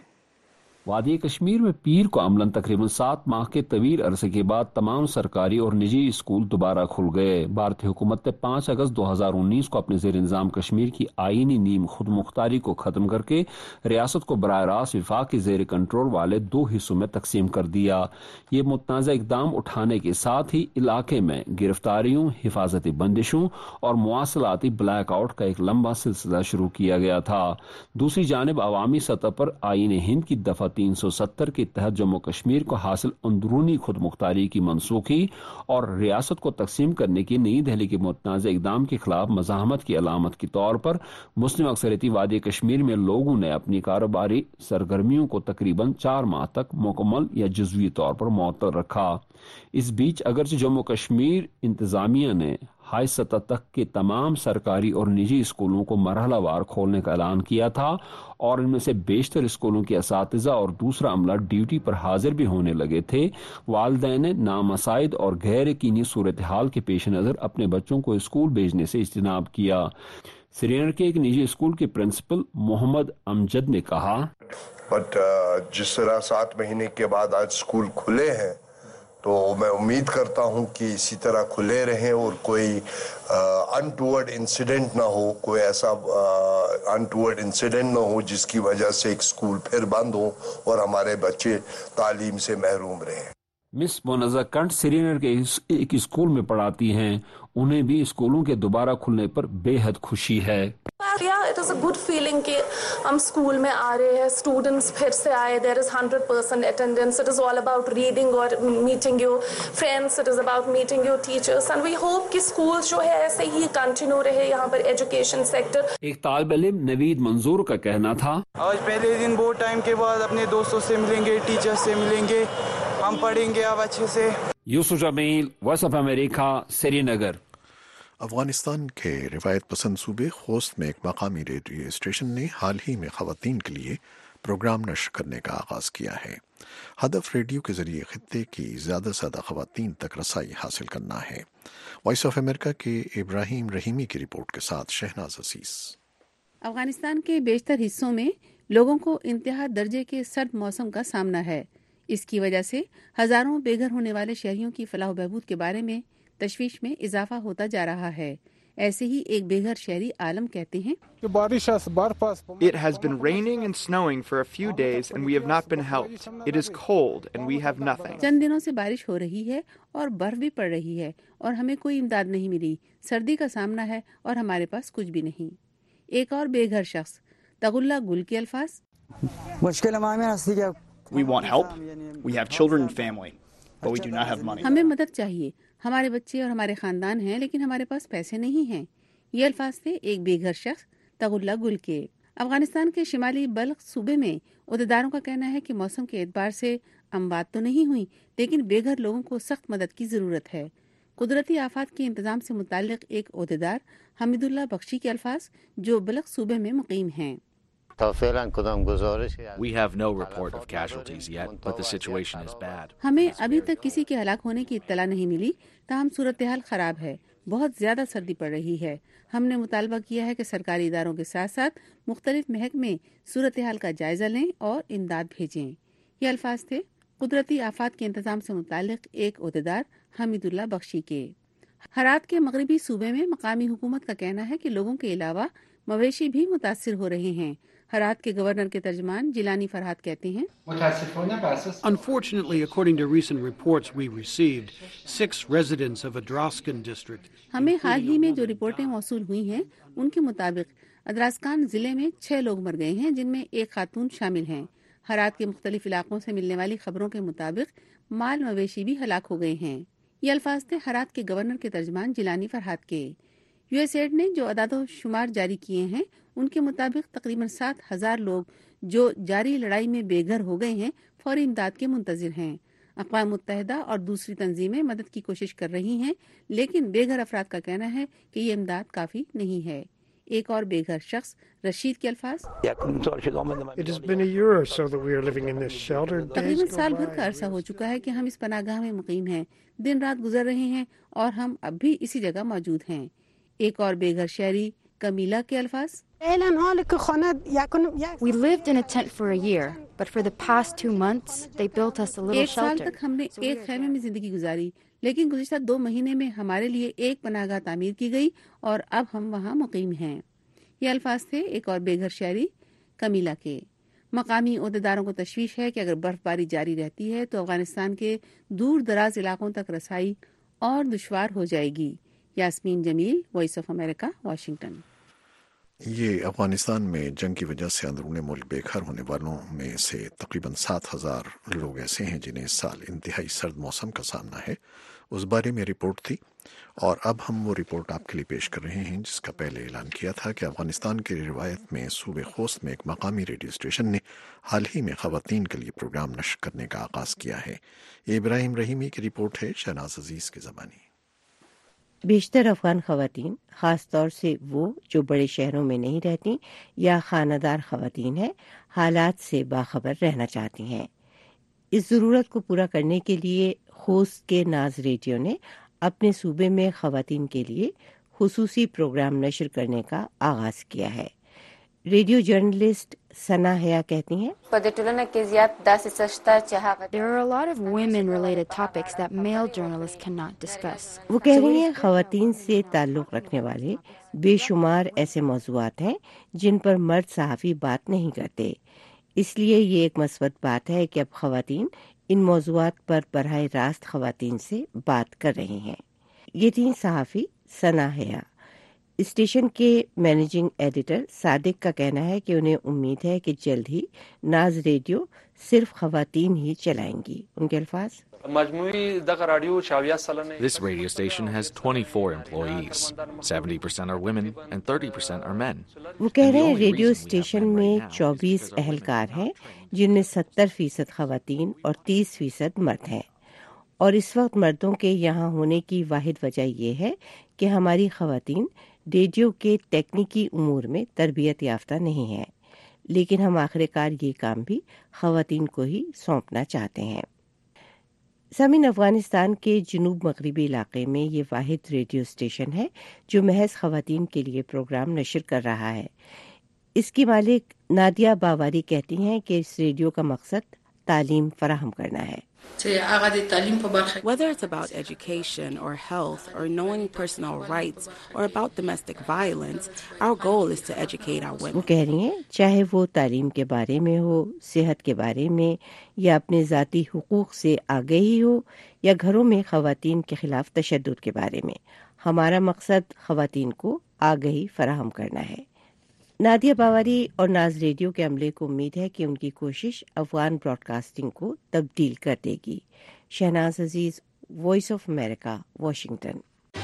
वादी कश्मीर में पीर को अमलन तकरीबन सात माह के तवील अरसे के बाद तमाम सरकारी और निजी स्कूल दोबारा खुल गए। भारतीय हुकूमत ने पाँच अगस्त दो हजार उन्नीस को अपने ज़ेर इंतज़ाम कश्मीर की आईनी नीम खुद मुख्तारी को खत्म करके रियासत को बराह रास्त विफाक के जेर कंट्रोल वाले दो हिस्सों में तकसीम कर दिया। ये मुतनाज़ा इकदाम उठाने के साथ ही इलाके में गिरफ्तारियों, हिफाजती बंदिशों और मुवासलाती ब्लैक आउट का एक लंबा सिलसिला शुरू किया गया था। दूसरी जानिब अवामी सतह पर आईन हिंद की दफा तीन सौ सत्तर के तहत जम्मू कश्मीर को हासिल अंदरूनी खुद मुख्तारी की मनसूखी और रियासत को तकसीम करने की नई दिल्ली के मुतनाज़ा इकदाम के खिलाफ मज़ाहमत की अलामत के तौर पर मुस्लिम अक्सरियती वादी कश्मीर में लोगों ने अपनी कारोबारी सरगर्मियों को तकरीबन चार माह तक मुकम्मल या जुज़वी तौर पर मुअत्तल रखा। इस बीच अगरचे जम्मू कश्मीर इंतजामिया ने हाई सतह तक के तमाम सरकारी और निजी स्कूलों को मरहलावार खोलने का ऐलान किया था और इनमें से बेशतर स्कूलों के असातिज़ा और दूसरा अमला ड्यूटी पर हाजिर भी होने लगे थे। वालिदैन ने नामसाइद और गैर यकीनी सूरत हाल के पेश नज़र अपने बच्चों को स्कूल भेजने से इज्तिनाब किया। श्रीनगर के एक निजी स्कूल के प्रिंसिपल मोहम्मद अमजद ने कहा, बट जिस तरह सात महीने के बाद आज स्कूल खुले हैं तो मैं उम्मीद करता हूं कि इसी तरह खुले रहें और कोई अनटूवर्ड इंसिडेंट ना हो, कोई ऐसा अनटूवर्ड इंसिडेंट ना हो जिसकी वजह से एक स्कूल फिर बंद हो और हमारे बच्चे तालीम से महरूम रहें। मिस मोनज़ा कंठ श्रीनगर के एक स्कूल में पढ़ाती हैं। उन्हें भी स्कूलों के दोबारा खुलने पर बेहद खुशी है। Yeah, it is a good feeling कि हम स्कूल में आ रहे हैं, स्टूडेंट्स फिर से आए, there is one hundred percent attendance, it is all about reading or meeting your friends, it is about meeting your teachers and we hope कि school जो है ऐसे ही कंटिन्यू रहे यहाँ पर एजुकेशन सेक्टर। एक तालिब इल्म नवीद मंजूर का कहना था, आज पहले दिन बहुत टाइम के बाद अपने दोस्तों से मिलेंगे, टीचर से मिलेंगे, हम पढ़ेंगे अब अच्छे से। Yusuf Jamil, voice of America, Srinagar. Afghanistan के रिवायत पसंद सूबे खोस्त में एक मकामी रेडियो स्टेशन ने हाल ही में खवातीन के लिए प्रोग्राम नश्र करने का आगाज़ किया है। हदफ रेडियो के जरिए खित्ते की ज़्यादा से ज़्यादा खवातीन तक रसाई हासिल करना है। वॉइस ऑफ अमेरिका के इब्राहिम रहीमी की रिपोर्ट के साथ शहनाज असीस। अफगानिस्तान के बेशतर हिस्सों में लोगों को इंतहा दर्जे के सर्द मौसम का सामना है। इसकी वजह से हजारों बेघर होने वाले शहरियों की फलाह बहबूद के बारे में तशवीश में इजाफा होता जा रहा है। ایسے ہی ایک بے گھر شہری عالم کہتے ہیں It has been raining and snowing for a few days and we have not been helped. It is cold and we have nothing. چند دنوں سے بارش ہو رہی ہے اور برف بھی پڑ رہی ہے اور ہمیں کوئی امداد نہیں ملی. سردی کا سامنا ہے اور ہمارے پاس کچھ بھی نہیں. ایک اور بے گھر شخص تغلہ گل کے الفاظ. We want help. We have children and family, but we do not have money. ہمیں مدد چاہیے. ہمارے بچے اور ہمارے خاندان ہیں لیکن ہمارے پاس پیسے نہیں ہیں. یہ الفاظ تھے ایک بے گھر شخص تغلہ گل کے. افغانستان کے شمالی بلخ صوبے میں عہدیداروں کا کہنا ہے کہ موسم کے اعتبار سے اموات تو نہیں ہوئی لیکن بے گھر لوگوں کو سخت مدد کی ضرورت ہے. قدرتی آفات کے انتظام سے متعلق ایک عہدیدار حمید اللہ بخشی کے الفاظ جو بلخ صوبے میں مقیم ہیں. We have no report of casualties yet, but the situation is bad. ہمیں ابھی تک کسی کے ہلاک ہونے کی اطلاع نہیں ملی تاہم صورتحال خراب ہے. بہت زیادہ سردی پڑ رہی ہے. ہم نے مطالبہ کیا ہے کہ سرکاری اداروں کے ساتھ ساتھ مختلف محکمے صورتحال کا جائزہ لیں اور امداد بھیجیں. یہ الفاظ تھے قدرتی آفات کے انتظام سے متعلق ایک عہدیدار حمید اللہ بخشی کے. ہرات کے مغربی صوبے میں مقامی حکومت کا کہنا ہے کہ لوگوں کے علاوہ مویشی بھی متاثر ہو رہے ہیں. ہرات کے گورنر کے ترجمان جیلانی فرحات کہتے ہیں Unfortunately, according to recent reports we received, six residents of Adraskan district. ہمیں حال ہی میں جو رپورٹیں موصول ہوئی ہیں ان کے مطابق ادراسکان ضلع میں چھ لوگ مر گئے ہیں جن میں ایک خاتون شامل ہیں. ہرات کے مختلف علاقوں سے ملنے والی خبروں کے مطابق مال مویشی بھی ہلاک ہو گئے ہیں. یہ الفاظ تھے ہرات کے گورنر کے ترجمان جیلانی فرحات کے. یو ایس ایڈ نے جو اعداد و شمار جاری کیے ہیں ان کے مطابق تقریباً سات ہزار لوگ جو جاری لڑائی میں بے گھر ہو گئے ہیں فوری امداد کے منتظر ہیں. اقوام متحدہ اور دوسری تنظیمیں مدد کی کوشش کر رہی ہیں لیکن بے گھر افراد کا کہنا ہے کہ یہ امداد کافی نہیں ہے. ایک اور بے گھر شخص رشید کے الفاظ تقریباً سال بھر کا عرصہ ہو چکا ہے کہ ہم اس پناہ گاہ میں مقیم ہیں. دن رات گزر رہے ہیں اور ہم اب بھی اسی جگہ موجود ہیں. ایک اور بے گھر شہری کمیلا کے الفاظ We lived in a tent for a year, but for the past two months they built us a little ایک سال shelter. تک ہم نے ایک خیمے میں زندگی گزاری لیکن گزشتہ دو مہینے میں ہمارے لیے ایک پناہ گاہ تعمیر کی گئی اور اب ہم وہاں مقیم ہیں. یہ الفاظ تھے ایک اور بے گھر شہری کمیلا کے. مقامی عہدیداروں کو تشویش ہے کہ اگر برف باری جاری رہتی ہے تو افغانستان کے دور دراز علاقوں تک رسائی اور دشوار ہو جائے گی. Yasmin Jamil, voice of America, Washington. یہ افغانستان میں جنگ کی وجہ سے اندرون ملک بے گھر ہونے والوں میں سے تقریباً سات ہزار لوگ ایسے ہیں جنہیں اس سال انتہائی سرد موسم کا سامنا ہے. اس بارے میں رپورٹ تھی اور اب ہم وہ رپورٹ آپ کے لیے پیش کر رہے ہیں جس کا پہلے اعلان کیا تھا کہ افغانستان کی روایت میں صوبے خوست میں ایک مقامی ریڈیو اسٹیشن نے حال ہی میں خواتین کے لیے پروگرام نشر کرنے کا آغاز کیا ہے. یہ ابراہیم رحیمی کی رپورٹ ہے شہناز عزیز کی زبانی. بیشتر افغان خواتین، خاص طور سے وہ جو بڑے شہروں میں نہیں رہتی یا خانہ دار خواتین ہیں، حالات سے باخبر رہنا چاہتی ہیں. اس ضرورت کو پورا کرنے کے لیے خوست کے ناز ریڈیو نے اپنے صوبے میں خواتین کے لیے خصوصی پروگرام نشر کرنے کا آغاز کیا ہے. ریڈیو جرنلسٹ ثنا حیا کہتی ہیں There are a lot of women-related topics that male journalists cannot discuss. وہ کہہ رہی ہیں خواتین سے تعلق رکھنے والے بے شمار ایسے موضوعات ہیں جن پر مرد صحافی بات نہیں کرتے. اس لیے یہ ایک مثبت بات ہے کہ اب خواتین ان موضوعات پر براہ راست خواتین سے بات کر رہی ہیں. یہ تھی صحافی ثنا حیا. اسٹیشن کے مینیجنگ ایڈیٹر صادق کا کہنا ہے کہ انہیں امید ہے کہ جلد ہی ناز ریڈیو صرف خواتین ہی چلائیں گی. ان کے الفاظ This radio station has twenty-four employees. seventy percent are women and thirty percent are men. وہ کہہ رہے ہیں ریڈیو اسٹیشن میں چوبیس اہلکار ہیں جن میں ستر فیصد خواتین اور تیس فیصد مرد ہیں. اور اس وقت مردوں کے یہاں ہونے کی واحد وجہ یہ ہے کہ ہماری خواتین ریڈیو کے تکنیکی امور میں تربیت یافتہ نہیں ہیں، لیکن ہم آخر کار یہ کام بھی خواتین کو ہی سونپنا چاہتے ہیں. سامعین، افغانستان کے جنوب مغربی علاقے میں یہ واحد ریڈیو اسٹیشن ہے جو محض خواتین کے لیے پروگرام نشر کر رہا ہے. اس کی مالک نادیہ باواری کہتی ہیں کہ اس ریڈیو کا مقصد تعلیم فراہم کرنا ہے. Whether it's about education or health or knowing personal rights or about domestic violence, our goal is to educate our وہ women. کہہ رہی ہیں چاہے وہ تعلیم کے بارے میں ہو، صحت کے بارے میں، یا اپنے ذاتی حقوق سے آگہی ہو، یا گھروں میں خواتین کے خلاف تشدد کے بارے میں، ہمارا مقصد خواتین کو آگہی فراہم کرنا ہے۔ نادیہ باوری اور ناز ریڈیو کے عملے کو امید ہے کہ ان کی کوشش افغان براڈ کاسٹنگ کو تبدیل کر دے گی۔ Shahnaz Aziz, voice of America, Washington.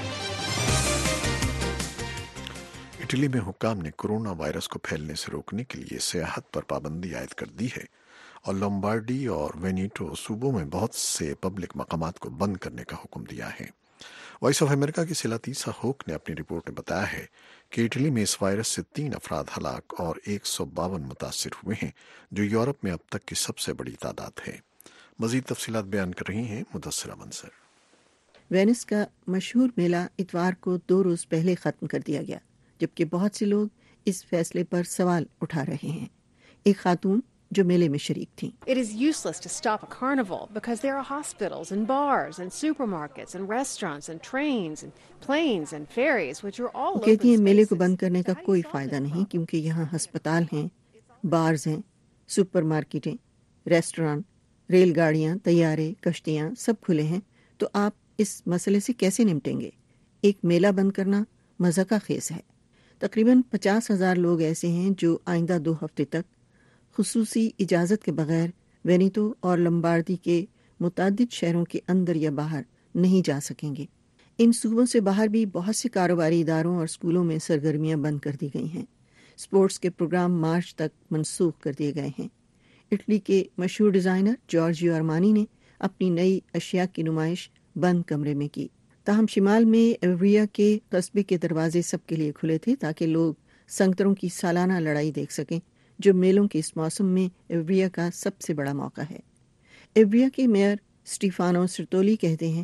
Italy میں حکام نے کورونا وائرس کو پھیلنے سے روکنے کے لیے سیاحت پر پابندی عائد کر دی ہے اور لومبارڈی اور وینیٹو صوبوں میں بہت سے پبلک مقامات کو بند کرنے کا حکم دیا ہے۔ وائس آف امریکہ کی سلاتیسا ہوک نے اپنی رپورٹ میں بتایا ہے کہ اٹلی میں اس وائرس سے تین افراد ہلاک اور ایک سو باون متاثر ہوئے ہیں، جو یورپ میں اب تک کی سب سے بڑی تعداد ہے۔ مزید تفصیلات بیان کر رہی ہیں مدثرہ منصر۔ وینس کا مشہور میلہ اتوار کو دو روز پہلے ختم کر دیا گیا، جبکہ بہت سے لوگ اس فیصلے پر سوال اٹھا رہے ہیں۔ ایک خاتون جو میلے میں شریک تھیں۔ It is useless to stop a carnival because there are hospitals and bars and supermarkets and restaurants and trains and planes and ferries which are all وہ کہتی ہیں open میلے کو spaces. بند کرنے کا کوئی فائدہ نہیں، کیونکہ یہاں ہسپتال ہیں، بارز ہیں، سپر مارکیٹیں، ریسٹوران، ریل گاڑیاں، طیارے، کشتیاں سب کھلے ہیں، تو آپ اس مسئلے سے کیسے نمٹیں گے؟ ایک میلہ بند کرنا مضحکہ خیز ہے۔ تقریباً پچاس ہزار لوگ ایسے ہیں جو آئندہ دو ہفتے تک خصوصی اجازت کے بغیر وینیتو اور لمباردی کے متعدد شہروں کے اندر یا باہر نہیں جا سکیں گے۔ ان صوبوں سے باہر بھی بہت سے کاروباری اداروں اور اسکولوں میں سرگرمیاں بند کر دی گئی ہیں۔ اسپورٹس کے پروگرام مارچ تک منسوخ کر دیے گئے ہیں۔ اٹلی کے مشہور ڈیزائنر جارجیو ارمانی نے اپنی نئی اشیاء کی نمائش بند کمرے میں کی، تاہم شمال میں ایوریا کے قصبے کے دروازے سب کے لیے کھلے تھے تاکہ لوگ سنگتروں کی سالانہ لڑائی دیکھ سکیں، جو میلوں کے اس موسم میں ایوریا کا سب سے بڑا موقع ہے۔ ایوریا کے میئر اسٹیفانو سرتولی کہتے ہیں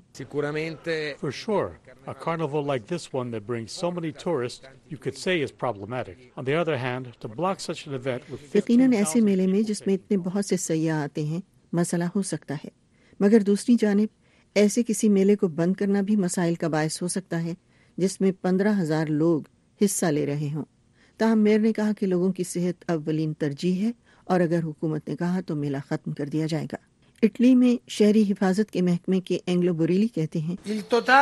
For sure, a carnival like this one that brings so many tourists, you could say is problematic. On the other hand, to block such an event with یقیناً ایسے میلے میں جس میں اتنے بہت سے سیاح آتے ہیں مسئلہ ہو سکتا ہے، مگر دوسری جانب ایسے کسی میلے کو بند کرنا بھی مسائل کا باعث ہو سکتا ہے جس میں پندرہ ہزار لوگ حصہ لے رہے ہوں۔ تاہم میئر نے کہا کہ لوگوں کی صحت اولین ترجیح ہے اور اگر حکومت نے کہا تو میلہ ختم کر دیا جائے گا۔ اٹلی میں شہری حفاظت کے محکمے کے اینگلو بوریلی کہتے ہیں In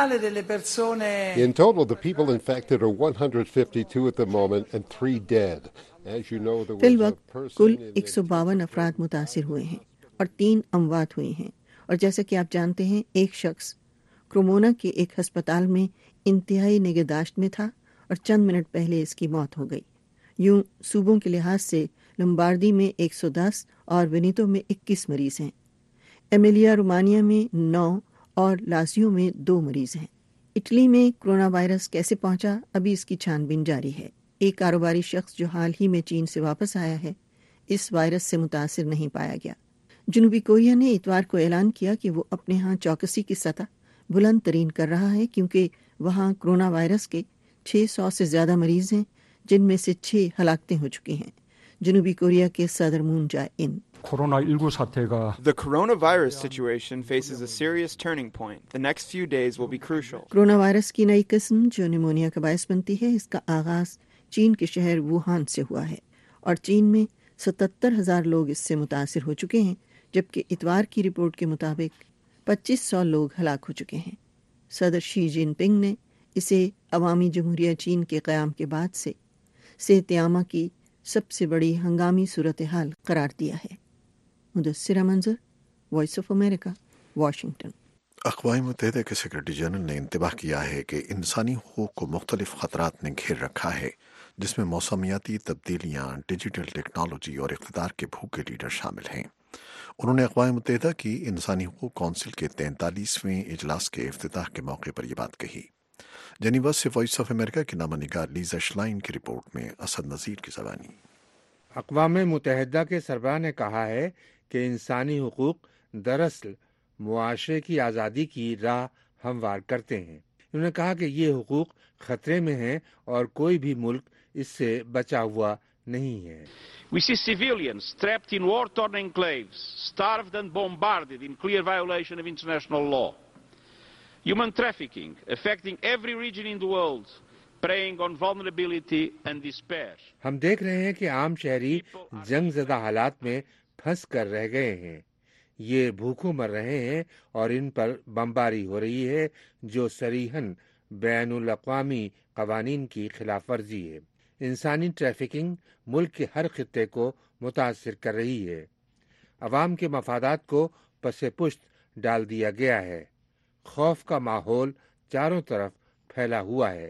total, the people infected are one hundred fifty-two at the moment and three dead. As you know, there فی was a الوقت person کل in ایک سو باون افراد متاثر ہوئے ہیں اور تین اموات ہوئی ہیں، اور جیسا کہ آپ جانتے ہیں ایک شخص کرومونا کے ایک ہسپتال میں انتہائی نگہداشت میں تھا اور چند منٹ پہلے اس کی موت ہو گئی۔ یوں صوبوں کے لحاظ سے لمباردی میں ایک سو دس اور وینیتو میں اکیس مریض ہیں، ایمیلیا رومانیا میں نو اور لازیو میں دو مریض ہیں۔ اٹلی میں کرونا وائرس کیسے پہنچا، ابھی اس کی چھان بین جاری ہے۔ ایک کاروباری شخص جو حال ہی میں چین سے واپس آیا ہے اس وائرس سے متاثر نہیں پایا گیا۔ جنوبی کوریا نے اتوار کو اعلان کیا کہ وہ اپنے ہاں چوکسی کی سطح بلند ترین کر رہا ہے، کیونکہ وہاں کرونا وائرس کے چھ سو سے زیادہ مریض ہیں، جن میں سے چھ ہلاکتیں ہو چکی ہیں۔ جنوبی کوریا کے صدر Moon Jae In The coronavirus situation faces a serious turning point. The next few days will be crucial. Corona virus کی نئی قسم جو نیمونیا کا باعث بنتی ہے، اس کا آغاز چین کے شہر ووہان سے ہوا ہے اور چین میں ستتر ہزار لوگ اس سے متاثر ہو چکے ہیں، جبکہ اتوار کی رپورٹ کے مطابق پچیس سو لوگ ہلاک ہو چکے ہیں۔ صدر شی جن پنگ نے اسے عوامی جمہوریہ چین کے قیام کے بعد سے صحت عامہ کی سب سے بڑی ہنگامی صورتحال قرار دیا ہے۔ Mudassira Manzar, voice of America, Washington. اقوام متحدہ کے سیکرٹری جنرل نے انتباہ کیا ہے کہ انسانی حقوق کو مختلف خطرات نے گھیر رکھا ہے، جس میں موسمیاتی تبدیلیاں، ڈیجیٹل ٹیکنالوجی اور اقتدار کے بھوکے لیڈر شامل ہیں۔ انہوں نے اقوام متحدہ کی انسانی حقوق کونسل کے تینتالیسویں اجلاس کے افتتاح کے موقع پر یہ بات کہی۔ جنیوا سے وائس آف امریکہ کی نامہ نگار لیزا شلائن کی رپورٹ میں اسد نذیر کی زبانی۔ اقوام متحدہ کے سربراہ نے کہا ہے کہ انسانی حقوق دراصل معاشرے کی آزادی کی راہ ہموار کرتے ہیں۔ انہوں نے کہا کہ یہ حقوق خطرے میں ہیں اور کوئی بھی ملک اس سے بچا ہوا नहीं है। We see civilians trapped in war-torn enclaves, starved and bombarded in clear violation of international law. Human trafficking affecting every region in the world, preying on vulnerability and despair. हम देख रहे हैं कि आम शहरी जंग ज़दा हालात में फंस कर रह गए हैं। ये भूखों मर रहे हैं और इन पर बमबारी हो रही है जो सरीहन बैनुल अक़वामी क़वानीन की खिलाफ वर्जी है। इंसानी ट्रैफिकिंग मुल्क के हर खित्ते को मुतासिर कर रही है। अवाम के मफादात को पसे पुश्त डाल दिया गया है। खौफ का माहौल चारों तरफ फैला हुआ है।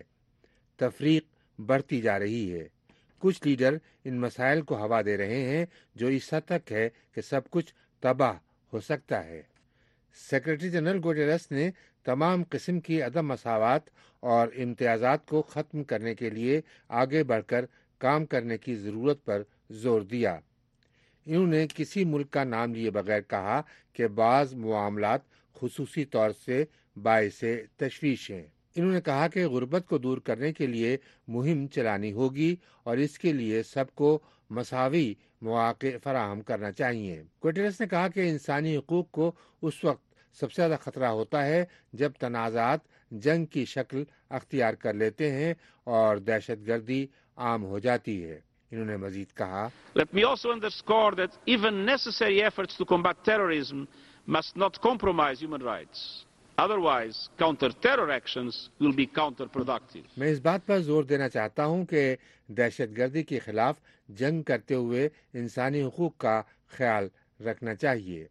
तफरीक बढ़ती जा रही है। कुछ लीडर इन मसाइल को हवा दे रहे हैं जो इस हद तक है कि सब कुछ तबाह हो सकता है। सेक्रेटरी जनरल गुटेरेस ने तमाम किस्म की अदम मसावत और इम्तियाज़ात को ख़त्म करने के लिए आगे बढ़कर काम करने की ज़रूरत पर जोर दिया। इन्होंने किसी मुल्क का नाम लिए बगैर कहा कि बाज़ मामलात खुसूसी तौर से बाइसे तशवीश हैं। इन्होंने कहा कि गुर्बत को दूर करने के लिए मुहिम चलानी होगी और इसके लिए सबको मसावी मौक़े फराहम करना चाहिए। गुटेरेस ने कहा कि इंसानी हुकूक को उस वक्त सबसे ज़्यादा खतरा होता है जब तनाज़ात जंग की शक्ल अख्तियार कर लेते हैं और दहशतगर्दी आम हो जाती है। इन्होंने मजीद कहा, Let me also underscore that even necessary efforts to combat terrorism must not compromise human rights. Otherwise, counter-terror actions will be counterproductive. मैं इस बात पर जोर देना चाहता हूं कि दहशतगर्दी के खिलाफ जंग करते हुए इंसानी हुकूक का ख्याल रखना चाहिए।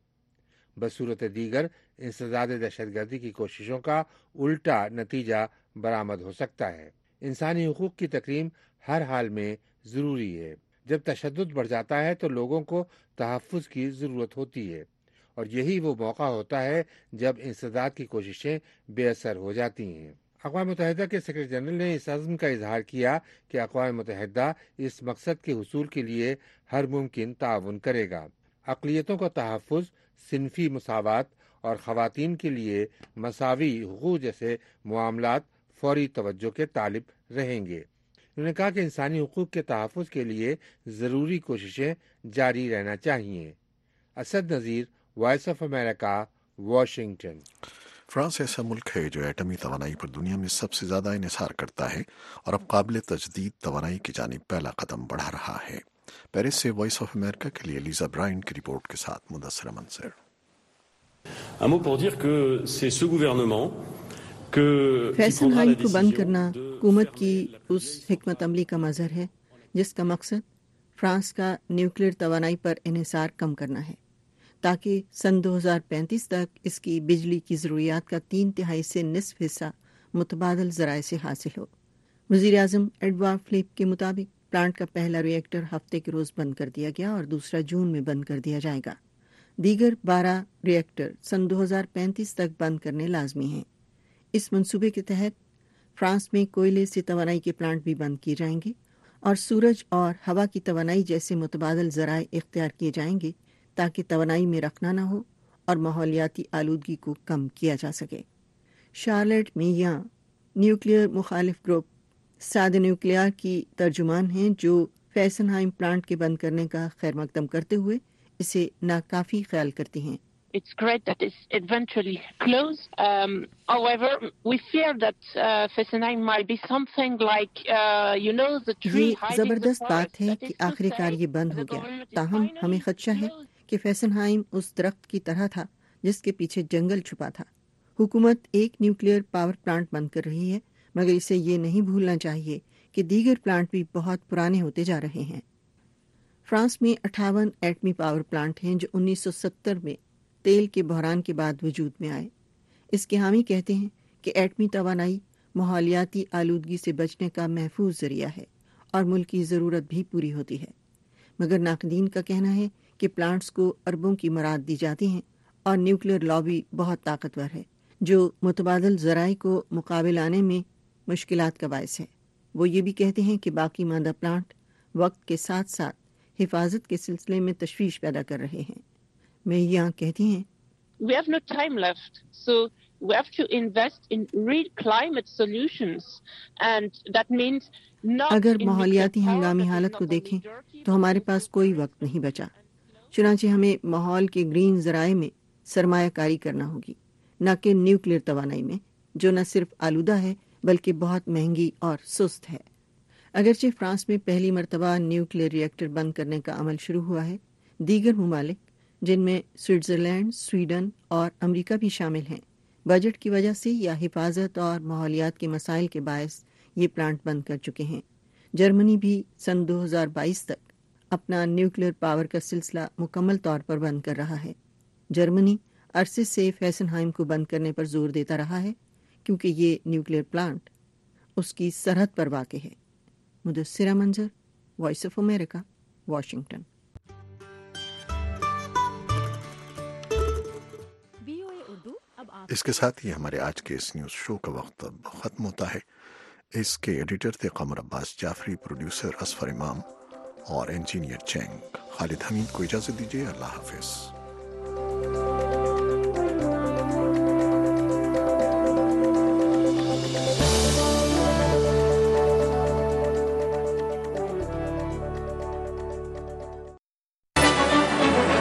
बसूरत दीगर इंसदाद दहशतगर्दी की कोशिशों का उल्टा नतीजा बरामद हो सकता है। इंसानी हुकूक की तकरीम हर हाल में ज़रूरी है। जब तशद्दुद बढ़ जाता है तो लोगों को तहफ़्फ़ुज़ की ज़रूरत होती है और यही वो मौका होता है जब इंसदाद की कोशिशें बेअसर हो जाती हैं। अक़वाम मुत्तहिदा के सेक्रेटरी जनरल ने इस अज़्म का इजहार किया कि अक़वाम मुत्तहिदा इस मकसद के हुसूल के लिए हर मुमकिन ताउन करेगा। अक़लियतों का तहफ़्फ़ुज़, सिनफ़ी मुसावात और ख़वातीन के लिए मसावी हुकूक़ जैसे मामलात फ़ौरी तवज्जो के तालिब रहेंगे। उन्होंने कहा कि इंसानी हुकूक़ के तहफ़्फ़ुज़ के लिए ज़रूरी कोशिशें जारी रहना चाहिए। Asad Nazir, voice of America, Washington. France ऐसा मुल्क है जो एटमी तवानाई पर दुनिया में सबसे ज़्यादा इन्हिसार करता है और अब काबिल तजदीद तवानाई की जानिब पहला कदम बढ़ा रहा है। पेरिस से वॉइस ऑफ अमेरिका के लिए लीजा ब्राइन की रिपोर्ट के साथ Mudassir मंसर। Un mot pour dire que c'est ce gouvernement que फेसनहाइम को बंद करना हुकूमत की उस हिकमत अमली का मज़हर है जिसका मकसद फ्रांस का न्यूक्लियर तवानाई पर इन्हिसार कम करना है ताकि सन दो हज़ार पैंतीस तक इसकी बिजली की ज़रूरियात का तीन तिहाई से निसफ हिस्सा मुतबादल ज़राए से हासिल हो। वज़ीर आज़म एडवार्ड फिलिप के मुताबिक प्लांट का पहला रिएक्टर हफ्ते के रोज़ बंद कर दिया गया और दूसरा जून में बंद कर दिया जाएगा। दीगर बारह रिएक्टर सन दो हज़ार पैंतीस तक बंद करने लाजमी हैं। इस मंसूबे के तहत फ्रांस में कोयले से तवानाई के प्लांट भी बंद किए जाएंगे और सूरज और हवा की तवानाई जैसे मुतबादल ज़राए इख्तियार किए जाएंगे ताकि तवानाई में रखना न हो और माहौलियाती आलूदगी को कम किया जा सके। शार्लेट मियां न्यूक्लियर मुखालिफ ग्रुप साद न्यूक्लियर की तर्जुमान हैं जो फेसनहाइम प्लांट के बंद करने का खैर मकदम करते हुए इसे नाकाफी ख्याल करती हैं। It's great that it's eventually closed. Um, however, we fear that uh, Fessenheim might be something like, uh, you know, the tree ये hiding the जबरदस्त बात forest. है That कि is to आखिरकार say, ये बंद हो गया। ताहम हमें खदशा है कि फेसनहाइम उस दरख्त की तरह था जिसके पीछे जंगल छुपा था। हुकूमत एक न्यूक्लियर पावर प्लांट बंद कर रही है मगर इसे ये नहीं भूलना चाहिए कि दीगर प्लांट भी बहुत पुराने होते जा रहे हैं। फ्रांस में अट्ठावन एटमी पावर प्लांट हैं जो उन्नीस सौ सत्तर में तेल के बहरान के बाद वजूद में आए। इसके हामी कहते हैं कि एटमी तवानाई माहौलियाती आलूदगी से बचने का महफूज जरिया है और मुल्क की ज़रूरत भी पूरी होती है। मगर नाकदीन का कहना है कि प्लांट्स को अरबों की मराद दी जाती हैं और न्यूक्लियर लॉबी बहुत ताकतवर है जो मुतबादल ज़राए को मुकाबले आने में मुश्किलात का बायस है। वो ये भी कहते हैं कि बाकी मादा प्लांट वक्त के साथ साथ हिफाजत के सिलसिले में तशवीश पैदा कर रहे हैं। मैं यहाँ कहती हैं We have no time left, so we have to invest in real climate solutions, and that means not اگر in ماحولیاتی nuclear power, ہنگامی but in حالت کو not only دیکھیں dirty, تو ہمارے پاس کوئی وقت نہیں بچا، چنانچہ ہمیں ماحول کے گرین ذرائع میں سرمایہ کاری کرنا ہوگی، نہ کہ نیوکلیر توانائی میں جو نہ صرف آلودہ ہے بلکہ بہت مہنگی اور سست ہے۔ اگرچہ فرانس میں پہلی مرتبہ نیوکلیر ری ایکٹر بند کرنے کا عمل شروع ہوا ہے، دیگر ممالک جن میں سوئٹزرلینڈ، سویڈن اور امریکہ بھی شامل ہیں، بجٹ کی وجہ سے یا حفاظت اور ماحولیات کے مسائل کے باعث یہ پلانٹ بند کر چکے ہیں۔ جرمنی بھی سن دو ہزار بائیس تک اپنا نیوکلیر پاور کا سلسلہ مکمل طور پر بند کر رہا ہے۔ جرمنی عرصے سے فیسنہائم کو بند کرنے پر زور دیتا رہا ہے کیونکہ یہ نیوکلیر پلانٹ اس کی سرحد پر واقع ہے۔ Mudassira Manzar, voice of America, Washington. اس کے ساتھ ہی ہمارے آج کے اس نیوز شو کا وقت اب ختم ہوتا ہے۔ اس کے ایڈیٹر تھے قمر عباس جعفری، پروڈیوسر اصفر امام اور انجینئر چینگ۔ خالد حمید کو اجازت دیجیے، اللہ حافظ۔